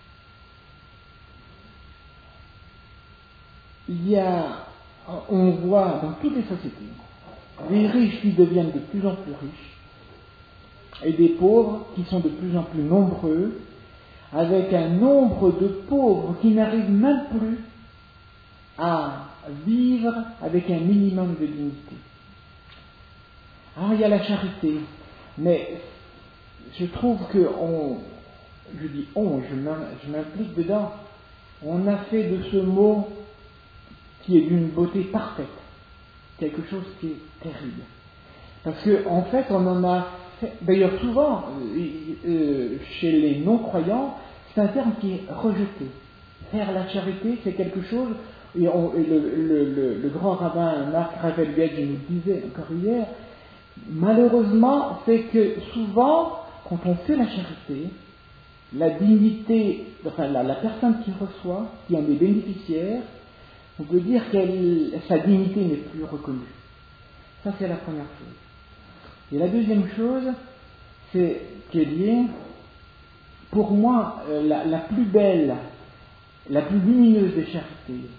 Il y a, on voit dans toutes les sociétés, des riches qui deviennent de plus en plus riches et des pauvres qui sont de plus en plus nombreux, avec un nombre de pauvres qui n'arrivent même plus à vivre avec un minimum de dignité. Alors il y a la charité, mais je trouve que on, je dis on, je m'implique dedans, on a fait de ce mot qui est d'une beauté parfaite quelque chose qui est terrible. Parce qu'en en fait, on en a fait, d'ailleurs souvent, euh, euh, chez les non-croyants, c'est un terme qui est rejeté. Faire la charité, c'est quelque chose, et, on, et le, le, le, le grand rabbin Marc Ravelbedge nous disait encore hier, malheureusement, c'est que souvent, quand on fait la charité, la dignité, enfin la, la personne qui reçoit, qui en est bénéficiaire, on peut dire que sa dignité n'est plus reconnue. Ça, c'est la première chose. Et la deuxième chose, c'est qu'elle est, pour moi, la, la plus belle, la plus lumineuse des charités,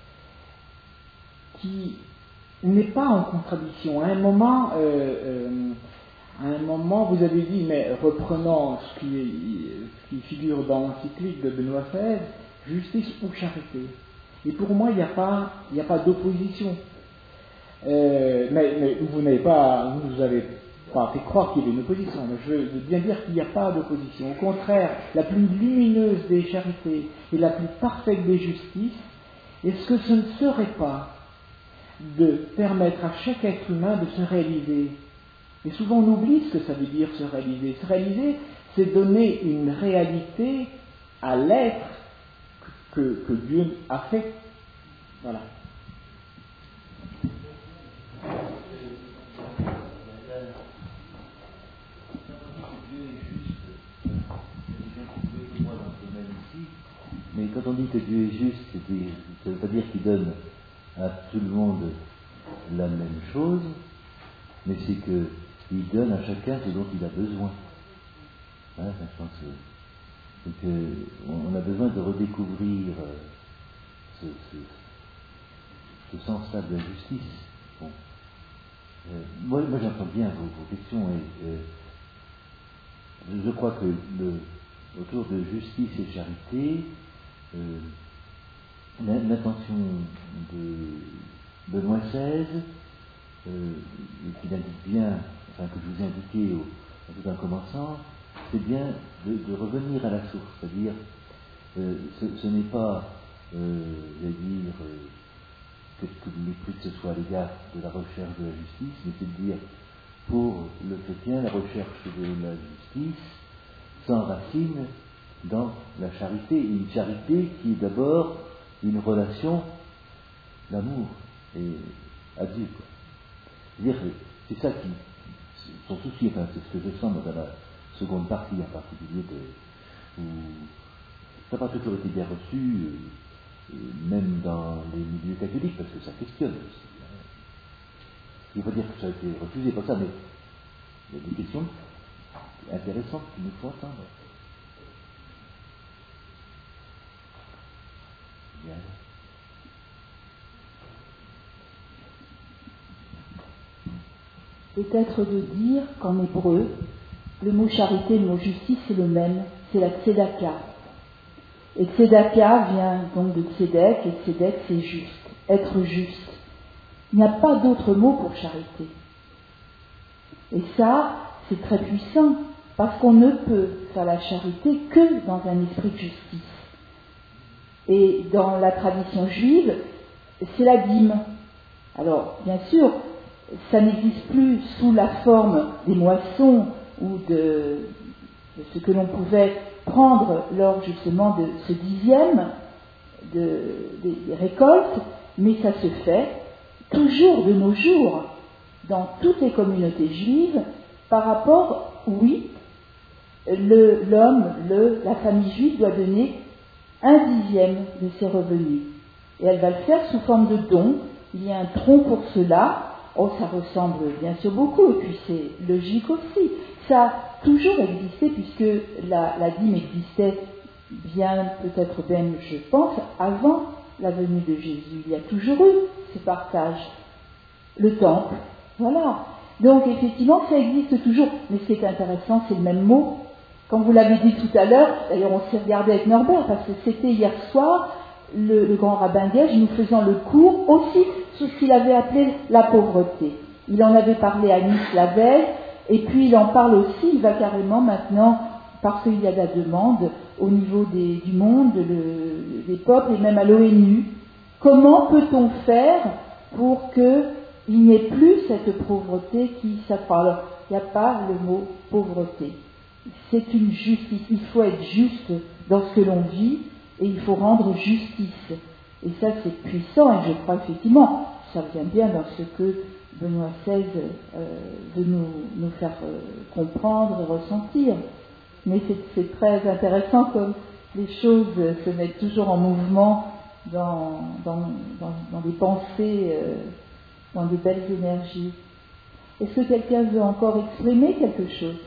qui n'est pas en contradiction. À un moment, euh, euh, à un moment, vous avez dit, mais reprenant ce qui, est, ce qui figure dans l'encyclique de Benoît seize, justice ou charité. Et pour moi, il n'y a pas, il n'y a pas d'opposition. Euh, mais, mais vous n'avez pas, vous avez pas fait croire qu'il y avait une opposition. Mais je veux bien dire qu'il n'y a pas d'opposition. Au contraire, la plus lumineuse des charités et la plus parfaite des justices, est-ce que ce ne serait pas de permettre à chaque être humain de se réaliser? Et souvent on oublie ce que ça veut dire se réaliser. Se réaliser, c'est donner une réalité à l'être que, que Dieu a fait. Voilà. Mais quand on dit que Dieu est juste, ça ne veut pas dire qu'il donne à tout le monde la même chose, mais c'est qu'il donne à chacun ce dont il a besoin. Hein, je pense que, que on a besoin de redécouvrir ce, ce, ce sens-là de la justice. Bon. Euh, moi, moi j'entends bien vos, vos questions et euh, je crois que le, autour de justice et charité, euh, l'intention de Benoît seize, euh, qui l'indique bien, enfin que je vous ai indiqué au, tout en commençant, c'est bien de, de revenir à la source, c'est-à-dire euh, ce, ce n'est pas, euh, je vais dire, euh, que, que le mépris que ce soit à l'égard de la recherche de la justice, mais c'est de dire, pour le chrétien, la recherche de la justice s'enracine dans la charité, une charité qui est d'abord une relation d'amour et à Dieu. C'est-à-dire que c'est ça qui, son souci, enfin, c'est ce que je sens dans la seconde partie en particulier, de, où ça n'a pas toujours été bien reçu, euh, même dans les milieux catholiques, parce que ça questionne aussi. Il ne faut pas dire que ça a été refusé pour ça, mais il y a des questions intéressantes qu'il nous faut entendre. Bien. Peut-être de dire qu'en hébreu, le mot charité et le mot justice c'est le même, c'est la tzedaka. Et tzedaka vient donc de tzedek, et tzedek c'est juste, être juste. Il n'y a pas d'autre mot pour charité. Et ça, c'est très puissant, parce qu'on ne peut faire la charité que dans un esprit de justice. Et dans la tradition juive, c'est la dîme. Alors, bien sûr, ça n'existe plus sous la forme des moissons ou de, de ce que l'on pouvait prendre lors justement de ce dixième de, des, des récoltes, mais ça se fait toujours de nos jours dans toutes les communautés juives par rapport, oui, le, l'homme, le, la famille juive doit donner un dixième de ses revenus. Et elle va le faire sous forme de don, il y a un tronc pour cela. Oh, ça ressemble bien sûr beaucoup, et puis c'est logique aussi. Ça a toujours existé, puisque la, la dîme existait bien, peut-être même, je pense, avant la venue de Jésus. Il y a toujours eu ce partage. Le temple, voilà. Donc, effectivement, ça existe toujours. Mais ce qui est intéressant, c'est le même mot. Comme vous l'avez dit tout à l'heure, d'ailleurs, on s'est regardé avec Norbert, parce que c'était hier soir, le, le grand rabbin Gage, nous faisant le cours aussi sur ce qu'il avait appelé la pauvreté. Il en avait parlé à Nice la veille, et puis il en parle aussi, il va carrément maintenant, parce qu'il y a de la demande au niveau des, du monde, le, des peuples, et même à l'ONU. Comment peut-on faire pour qu'il n'y ait plus cette pauvreté qui s'accroît? Alors, il n'y a pas le mot pauvreté. C'est une justice. Il faut être juste dans ce que l'on vit, et il faut rendre justice. Et ça, c'est puissant, et je crois effectivement, ça vient bien dans ce que Benoît seize euh, veut nous, nous faire euh, comprendre et ressentir. Mais c'est, c'est très intéressant comme les choses se mettent toujours en mouvement dans, dans, dans, dans des pensées, euh, dans de belles énergies. Est-ce que quelqu'un veut encore exprimer quelque chose?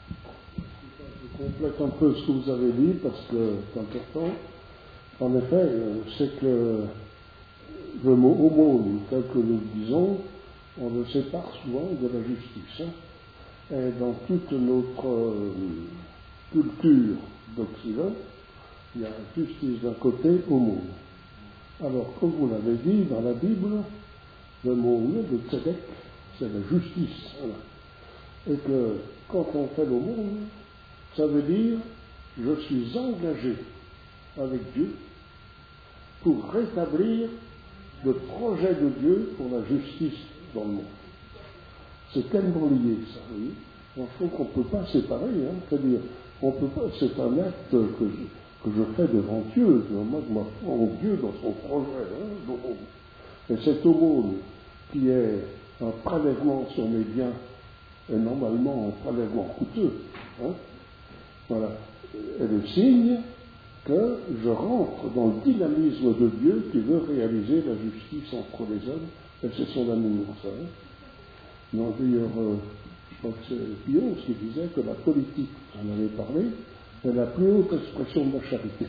Je complète un peu ce que vous avez dit, parce que c'est important. En effet, c'est que le mot aumône, tel que nous le disons, on le sépare souvent de la justice. Hein. Et dans toute notre euh, culture d'Occident, il y a justice d'un côté, aumône. Alors, comme vous l'avez dit, dans la Bible, le mot de tzedek, c'est la justice. Voilà. Et que quand on fait l'aumône, ça veut dire je suis engagé avec Dieu pour rétablir le projet de Dieu pour la justice dans le monde. C'est tellement lié, ça, oui. En fait, qu'on ne peut pas séparer, hein. C'est-à-dire, on peut pas, c'est un acte que je, que je fais devant Dieu, moi je m'apprends Dieu dans son projet, hein, et cette aumône qui est un prélèvement sur mes biens, et normalement un prélèvement coûteux, hein, voilà, est le signe que je rentre dans le dynamisme de Dieu qui veut réaliser la justice entre les hommes, et c'est son amour, ça. Hein. Donc, d'ailleurs, euh, je crois que c'est Pion qui disait que la politique, on en avait parlé, est la plus haute expression de la charité.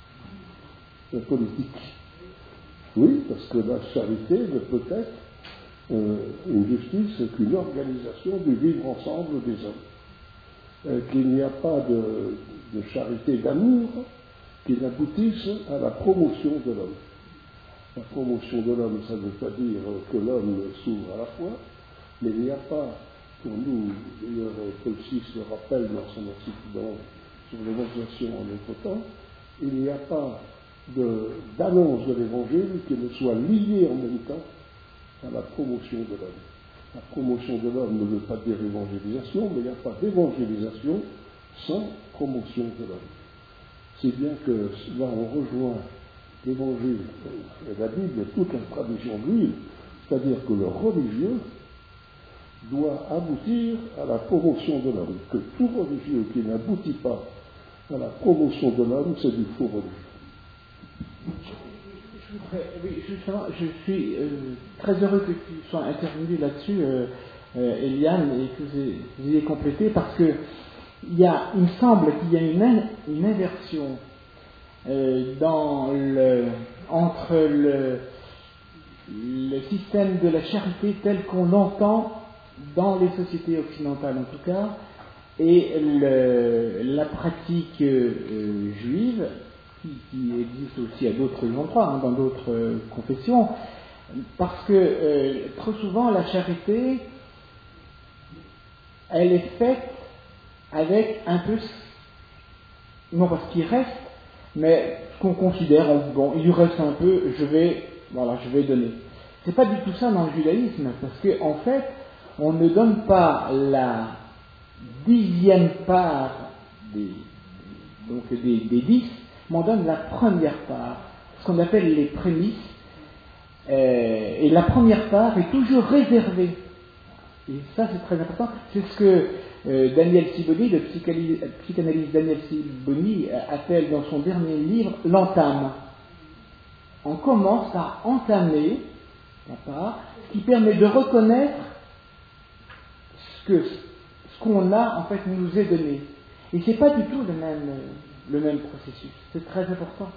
La politique. Oui, parce que la charité ne peut être euh, une justice qu'une organisation du vivre ensemble des hommes. Et qu'il n'y a pas de, de charité d'amour qui n'aboutisse à la promotion de l'homme. La promotion de l'homme, ça ne veut pas dire que l'homme s'ouvre à la foi, mais il n'y a pas, pour nous, d'ailleurs Paul six le rappelle dans son article sur l'évangélisation en notre temps, il n'y a pas de, d'annonce de l'évangile qui ne soit liée en même temps à la promotion de l'homme. La promotion de l'homme ne veut pas dire évangélisation, mais il n'y a pas d'évangélisation sans promotion de l'homme. C'est bien que là on rejoint l'évangile et la Bible et toute la tradition juive, c'est-à-dire que le religieux doit aboutir à la promotion de l'homme, que tout religieux qui n'aboutit pas à la promotion de l'homme, c'est du faux religieux. Je voudrais, oui, justement, je suis euh, très heureux que tu sois intervenu là-dessus, euh, euh, Eliane, et que vous ayez, vous ayez complété, parce que il, y a, il me semble qu'il y a une, une inversion euh, dans le, entre le, le système de la charité tel qu'on l'entend dans les sociétés occidentales en tout cas, et le, la pratique euh, juive, qui, qui existe aussi à d'autres endroits, hein, dans d'autres euh, confessions, parce que euh, trop souvent la charité, elle est faite avec un peu, non pas ce qui reste, mais ce qu'on considère, bon, il lui reste un peu, je vais, voilà, je vais donner. C'est pas du tout ça dans le judaïsme, parce que en fait, on ne donne pas la dixième part des, donc des, des dix, mais on donne la première part, ce qu'on appelle les prémices, euh, et la première part est toujours réservée. Et ça, c'est très important. C'est ce que euh, Daniel Sibony, le psychanalyste Daniel Sibony, appelle dans son dernier livre l'entame. On commence par entamer la part, ce qui permet de reconnaître ce que ce qu'on a en fait nous est donné. Et c'est pas du tout le même le même processus. C'est très important.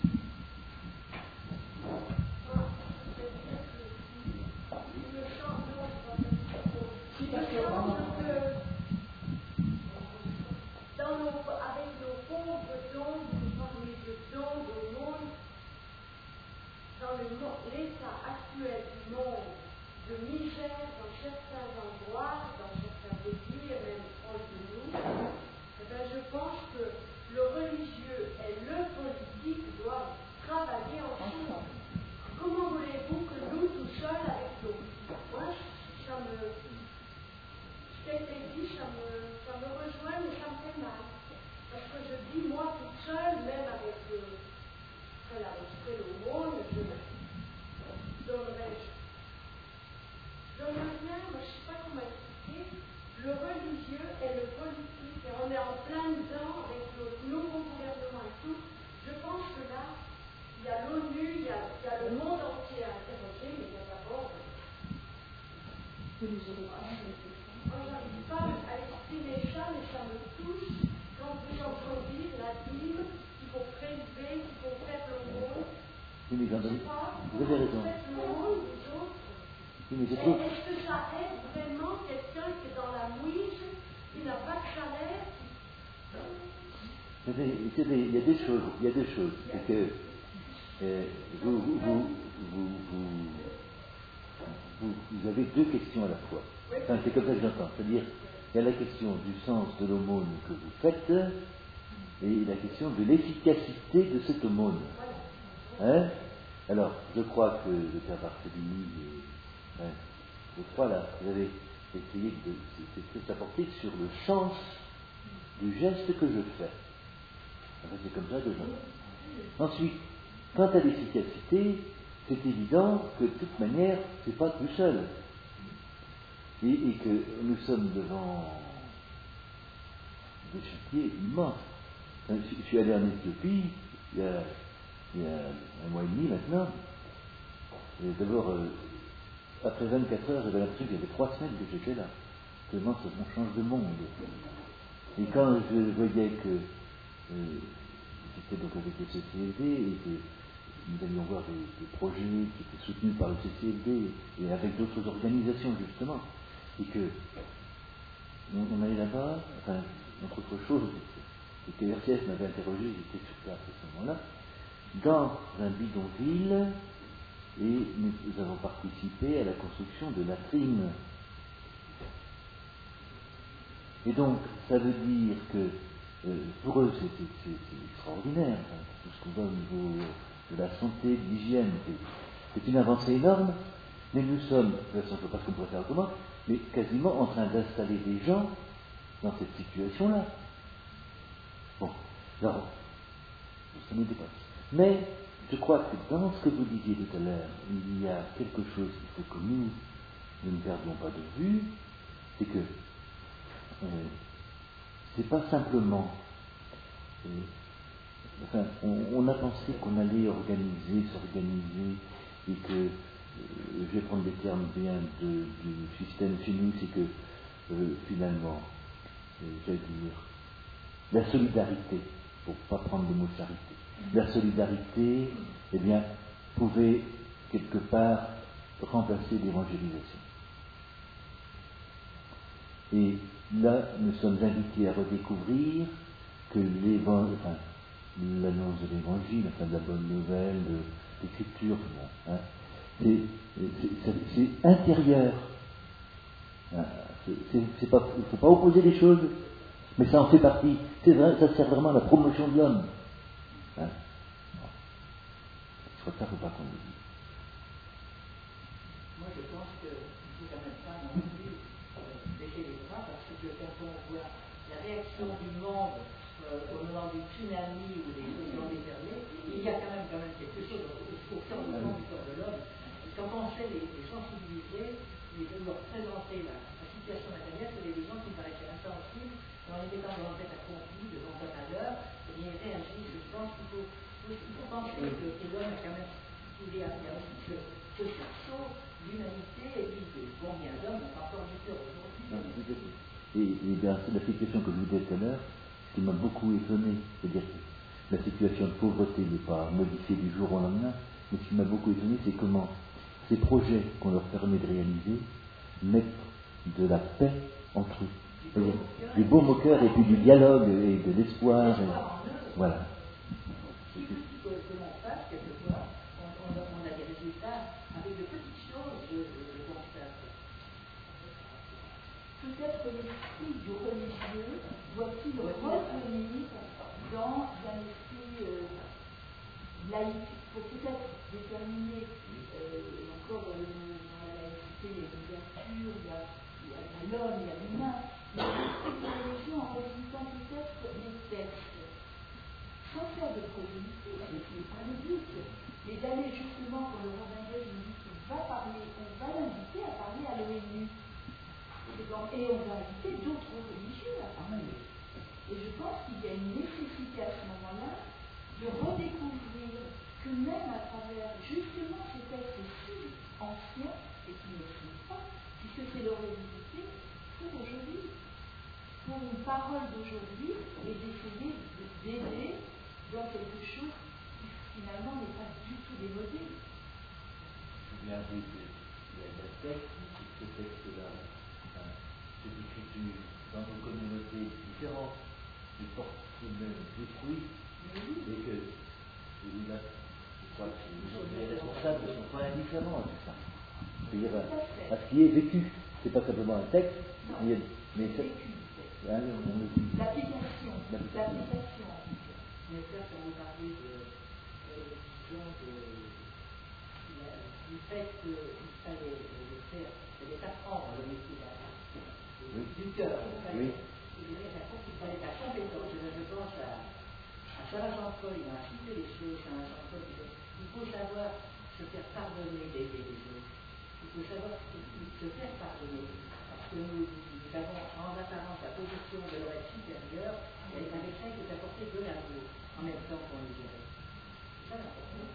L'état actuel du monde, de misère dans certains endroits, dans certains pays, et même proche de nous, eh bien, je pense que le religieux et le politique doivent travailler ensemble. Comment voulez-vous que nous, tout seuls, avec nos... Moi, ça me... Ce qui a été dit, ça me, ça me rejoint, mais ça me fait mal. Parce que je dis, moi, toute seule, même avec euh, la respect au monde, je donnerais-je donnerais bien, moi, je ne sais pas comment expliquer, le religieux et le politique, et on est en plein dedans avec le nouveau gouvernement et tout. Je pense que là, il y a l'ONU, il y a, il y a le monde entier à interroger, mais il y a d'abord. Moi, je n'arrive pas à exprimer ça, mais ça me touche quand vous entendez la dîme qu'il faut prélever, qu'il faut faire le monde. Oui, mais Je ne sais pas, vous avez raison. Faites le monde, vous autres. Oui, mais je Et trouve... est-ce que ça aide vraiment quelqu'un qui est dans la mouise, qui n'a pas de salaire? Vous savez, vous savez, il y a deux choses. Il y a deux choses. C'est que euh, vous, vous, vous, vous, vous, vous avez deux questions à la fois. Enfin, c'est comme ça que j'entends. C'est-à-dire, il y a la question du sens de l'aumône que vous faites et la question de l'efficacité de cette aumône. Hein? Alors, je crois que le père Barthélemy, hein, je crois là, vous avez essayé de, de, de s'apporter sur le sens du geste que je fais. Enfin, c'est comme ça que j'entends. Ensuite, quant à l'efficacité, c'est évident que de toute manière, c'est pas tout seul. Et, et que nous sommes devant des chantiers immenses. Je, je suis allé en Éthiopie il y a, il y a un mois et demi maintenant. Et d'abord, euh, après vingt-quatre heures, j'avais l'impression qu'il y avait trois semaines que j'étais là. Tellement on change de monde. Et quand je voyais que euh, j'étais donc avec le C C L D et que nous allions voir des, des projets qui étaient soutenus par le C C L D et avec d'autres organisations justement, et que on, on allait là-bas, enfin, entre autres choses, et que R C F m'avait interrogé, j'étais sur place à ce moment-là, dans un bidonville, et nous, nous avons participé à la construction de latrines. Et donc, ça veut dire que euh, pour eux, c'est, c'est, c'est, c'est extraordinaire, hein, tout ce qu'on voit au niveau de la santé, de l'hygiène, c'est, c'est une avancée énorme, mais nous sommes, de toute façon, je ne sais pas ce qu'on pourrait faire autrement, mais quasiment en train d'installer des gens dans cette situation-là. Bon, alors, ça nous dépasse. Mais, je crois que dans ce que vous disiez tout à l'heure, il y a quelque chose qu'il faut que nous, nous ne perdions pas de vue, c'est que euh, c'est pas simplement euh, enfin, on, on a pensé qu'on allait organiser, s'organiser, et que, euh, je vais prendre des termes bien de, du système chez nous, c'est que euh, finalement, euh, j'allais dire, la solidarité, pour ne pas prendre le mot charité, la solidarité, eh bien, pouvait quelque part remplacer l'évangélisation. Et là, nous sommes invités à redécouvrir que l'évangile, enfin, l'annonce de l'évangile, enfin, de la bonne nouvelle, de l'écriture, hein, c'est, c'est, c'est, c'est intérieur. Hein, c'est, c'est, c'est pas, il ne faut pas opposer les choses, mais ça en fait partie. C'est vrai, ça sert vraiment à la promotion de l'homme. Hein. Je crois que ça, il ne faut pas qu'on le dise. Moi, je pense qu'il ne faut quand même pas non plus baisser les bras, parce que quand on voit la réaction du monde euh, au moment du tsunami ou des choses dans les derniers, il y a quand même, quand même quelque chose au cœur du monde, du cœur de l'homme. Quand on sait les, les sensibiliser, et de leur présenter la, la situation matérielle, c'est des gens qui me paraissaient insensibles, dans les états de l'enquête accomplie, devant un malheur, et bien réagir. Je pense qu'il faut, il faut penser que, que l'homme a quand même, il y a, il y a aussi que ce sursaut d'humanité et puis de combien d'hommes ont encore du cœur aujourd'hui. Et, et bien, la situation que je vous disais tout à l'heure, ce qui m'a beaucoup étonné, c'est-à-dire que la situation de pauvreté n'est pas modifiée du jour au lendemain, mais ce qui m'a beaucoup étonné, c'est comment ces projets qu'on leur permet de réaliser mettent de la paix entre eux. C'est-à-dire du beau moqueur et puis du dialogue et de l'espoir. Et... Voilà. Si que l'on fasse, quelquefois, on, on, on a des résultats avec de petites choses, je, je constate. Peut-être l'esprit du religieux doit-il revenir dans un esprit euh, laïque pour peut-être déterminer euh, encore euh, dans la laïcité, il y a l'ouverture, il y a, il y a l'homme, il y a l'humain, mais l'esprit de la religion en résultant peut-être des textes, sans faire de prosélytisme, ce n'est pas le but, mais d'aller justement, quand le rabbin Gage nous dit qu'il va parler, on va l'inviter à parler à l'ONU. Et on va inviter d'autres religieux à parler. Et je pense qu'il y a une nécessité à ce moment-là de redécouvrir que même à travers justement ces textes si anciens et qui ne sont pas, puisque c'est leur réalité pour aujourd'hui, pour une parole d'aujourd'hui et d'essayer d'aider dans quelque chose qui finalement n'est pas du tout démodé. Je viens de dire, il y a un texte, ce texte-là. Cette écriture dans nos communautés différentes, qui portent tout de même des fruits, et que, et là, je crois que les responsables ne sont pas indifférents à tout ça. C'est-à-dire à, à ce qui est vécu. C'est pas simplement un texte, non, mais, mais c'est. Hein, l'application. L'application. Mais ça, quand vous parlez de, euh, disons, de, la, du fait qu'il fallait le faire, il fallait apprendre le métier d'art. Oui. Du cœur. Oui. Il fallait la compétence. Je pense à, à Saint Jean-Paul, il m'a cité les choses. Saint Jean-Paul disait il faut savoir se faire pardonner des les autres. Il faut savoir se faire pardonner. Parce que nous, nous avons en apparence la position de leur être supérieur, et avec ça, il faut apporter de l'amour en même temps qu'on les gère. C'est ça l'important.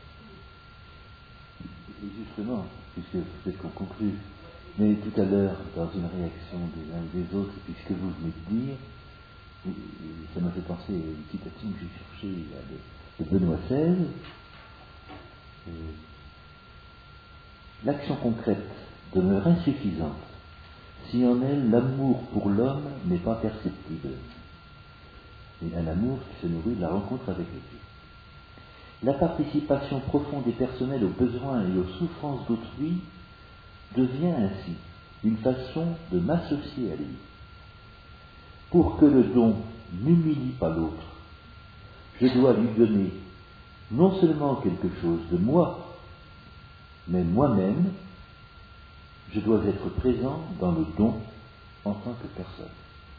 Et justement, puisque peut-être qu'on conclut. Mais tout à l'heure, dans une réaction des uns et des autres, puis ce que vous venez de dire, et, et ça m'a fait penser à une citation que j'ai cherchée de, de Benoît seize. Et l'action concrète demeure insuffisante si en elle l'amour pour l'homme n'est pas perceptible. Et un amour qui se nourrit de la rencontre avec Dieu. La participation profonde et personnelle aux besoins et aux souffrances d'autrui devient ainsi une façon de m'associer à lui. Pour que le don n'humilie pas l'autre, je dois lui donner non seulement quelque chose de moi, mais moi-même, je dois être présent dans le don en tant que personne.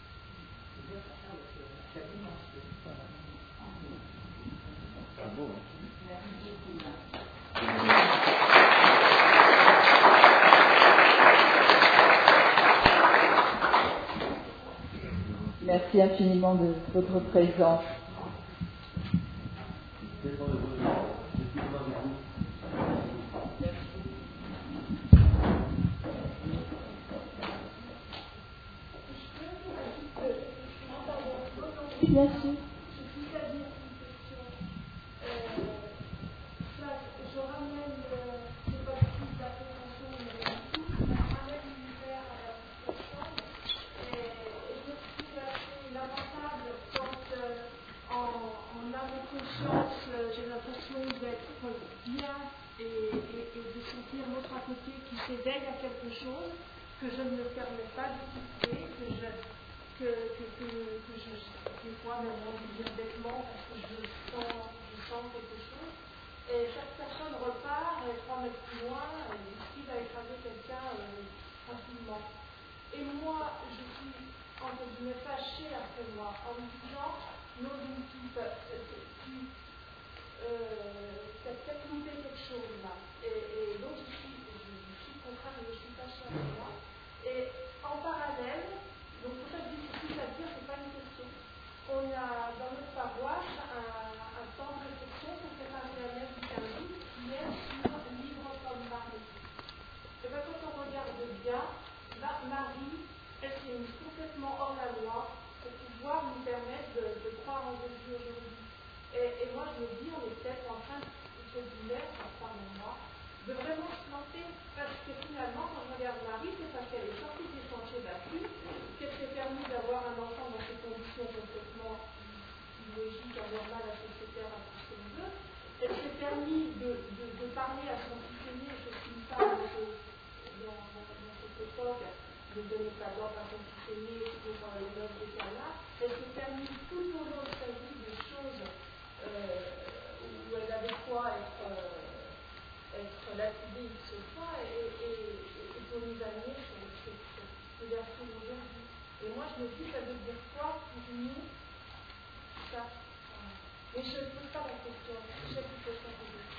Merci infiniment de votre présence. Bien sûr. Je suis à dire une question. Euh, ça, je ramène, euh, c'est pas du tout de la prévention, mais je ramène l'univers à la situation. Et, et je trouve assez lamentable quand, euh, en, en âme et conscience, euh, j'ai l'impression d'être bien et, et, et de sentir l'autre à côté qui s'éveille à quelque chose que je ne me permets pas d'écouter, que je. Que, que, que, que je, des fois, même on dit dire bêtement, parce que je sens, je sens quelque chose. Et chaque personne repart, et trois mètres plus loin, et décide à écraser quelqu'un euh, facilement. Et moi, je suis, entre guillemets, fâchée après moi, en me disant, non, d'une toute, tu as peut-être loupé quelque chose là. Et, et donc, je suis, je, je suis contraire, je suis fâchée après moi. Et en parallèle, donc pour ça, c'est difficile à dire, c'est pas une question. On a dans notre paroisse un, un temps de réflexion pour préparer la messe du quinze août qui est sur libre comme Marie. idéologique, à verbal, à sociétaire, à tout ce qu'on veut. Elle s'est permis de, de, de parler à son fils aîné, chose qui me parle dans, dans, dans cette époque, ne donnait pas d'ordre à son fils aîné pour euh, les œuvres de là. Elle s'est permis tout au long de sa vie des choses euh, où elle avait quoi être, euh, être lapidée ce fois et, et, et pour nous amener cette version aujourd'hui. Et moi je me dis, ça veut dire quoi pour nous ça? Mais je ne pose pas la question, je sais plus question pour vous.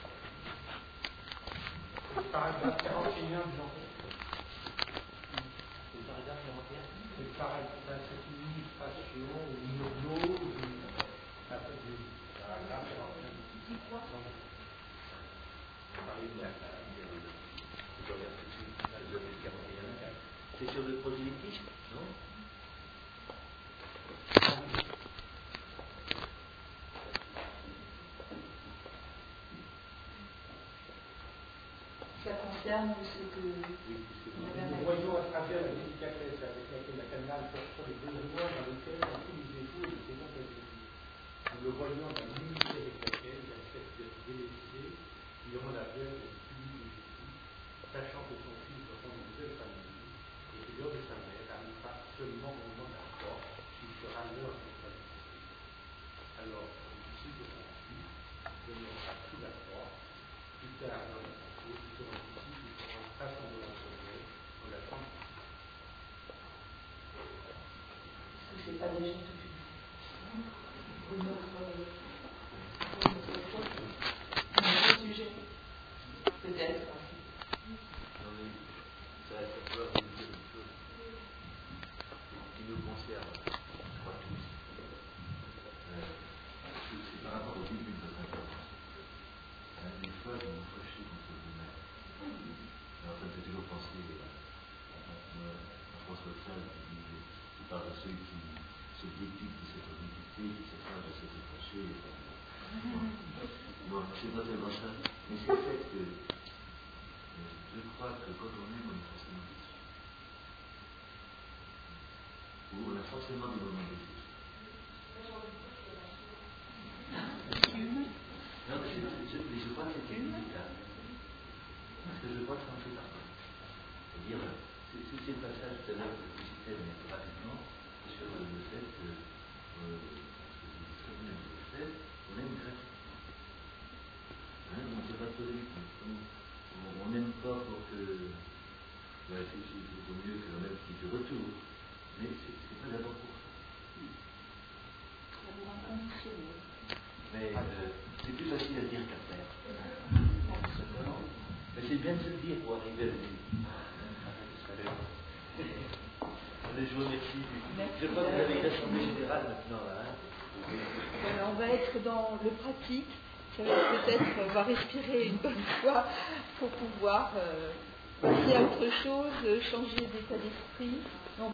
Paragraphe quarante et un de Jean. Le paragraphe quarante et un. C'est le paragraphe, c'est une illustration, une logo, une paragraphe quarante et un. Dites-moi. C'est sur le prosélytisme, non? Ça concerne ce que nous voyons à travers la délicatesse avec laquelle la canale porte les besoins dans lesquels tous les défauts et les témoins peuvent vivre. Nous le voyons dans l'unité avec laquelle il accepte d'être délaissé durant la veille publique de Jésus, sachant que son fils aura une nouvelle famille et que l'heure de sa mère arrivera seulement au moment de la croix, qui sera l'heure de sa vie. Alors, comme disciple de son fils, demeurera sous la croix, plus tard dans la pensée, qui sera disciple, qui sera rassemblé dans son rêve, dans la chambre. c'est pas déjà tout de suite. Une autre, une autre chose, un autre sujet, peut-être. Non mais ça va être pouvoir vous dire une chose qui nous concerne, je crois tous. Euh, c'est par rapport au début de votre intervention. Hein, des fois, vous vous fâchez contre vous-même. Alors ça me fait toujours penser à, à, à François de Sales qui disait, qui parle de ceux qui se dépiquent de cette horribilité, qui se fâchent de s'être fâchés. Bon, bon c'est pas tellement ça, mais c'est le fait que euh, je crois que quand on aime, on est forcément déçu. Ou on a forcément des moments déçus. Non, mais je, je, je crois que c'est inévitable. Parce que je crois que ça en fait partie. C'est-à-dire, c'est, c'est le passage tout à l'heure que je citais, mais rapidement, sur le fait que, euh, ce que vous aimez le fait, on aime gratuitement. Hein, on ne peut pas poser les questions. On n'aime pas pour que. Ouais, c'est, c'est, c'est au mieux que l'on aime qui de retour. Mais c'est, c'est pas d'abord pour ça. Mais euh, c'est plus facile à dire qu'à faire. Mais c'est bien de se le dire pour arriver à le dire. Allez, je vous remercie. Je crois que vous avez une assemblée générale maintenant là. Hein. Voilà, on va être dans le pratique. Ça va peut-être, on va respirer une bonne fois pour pouvoir euh, passer à autre chose, changer d'état d'esprit.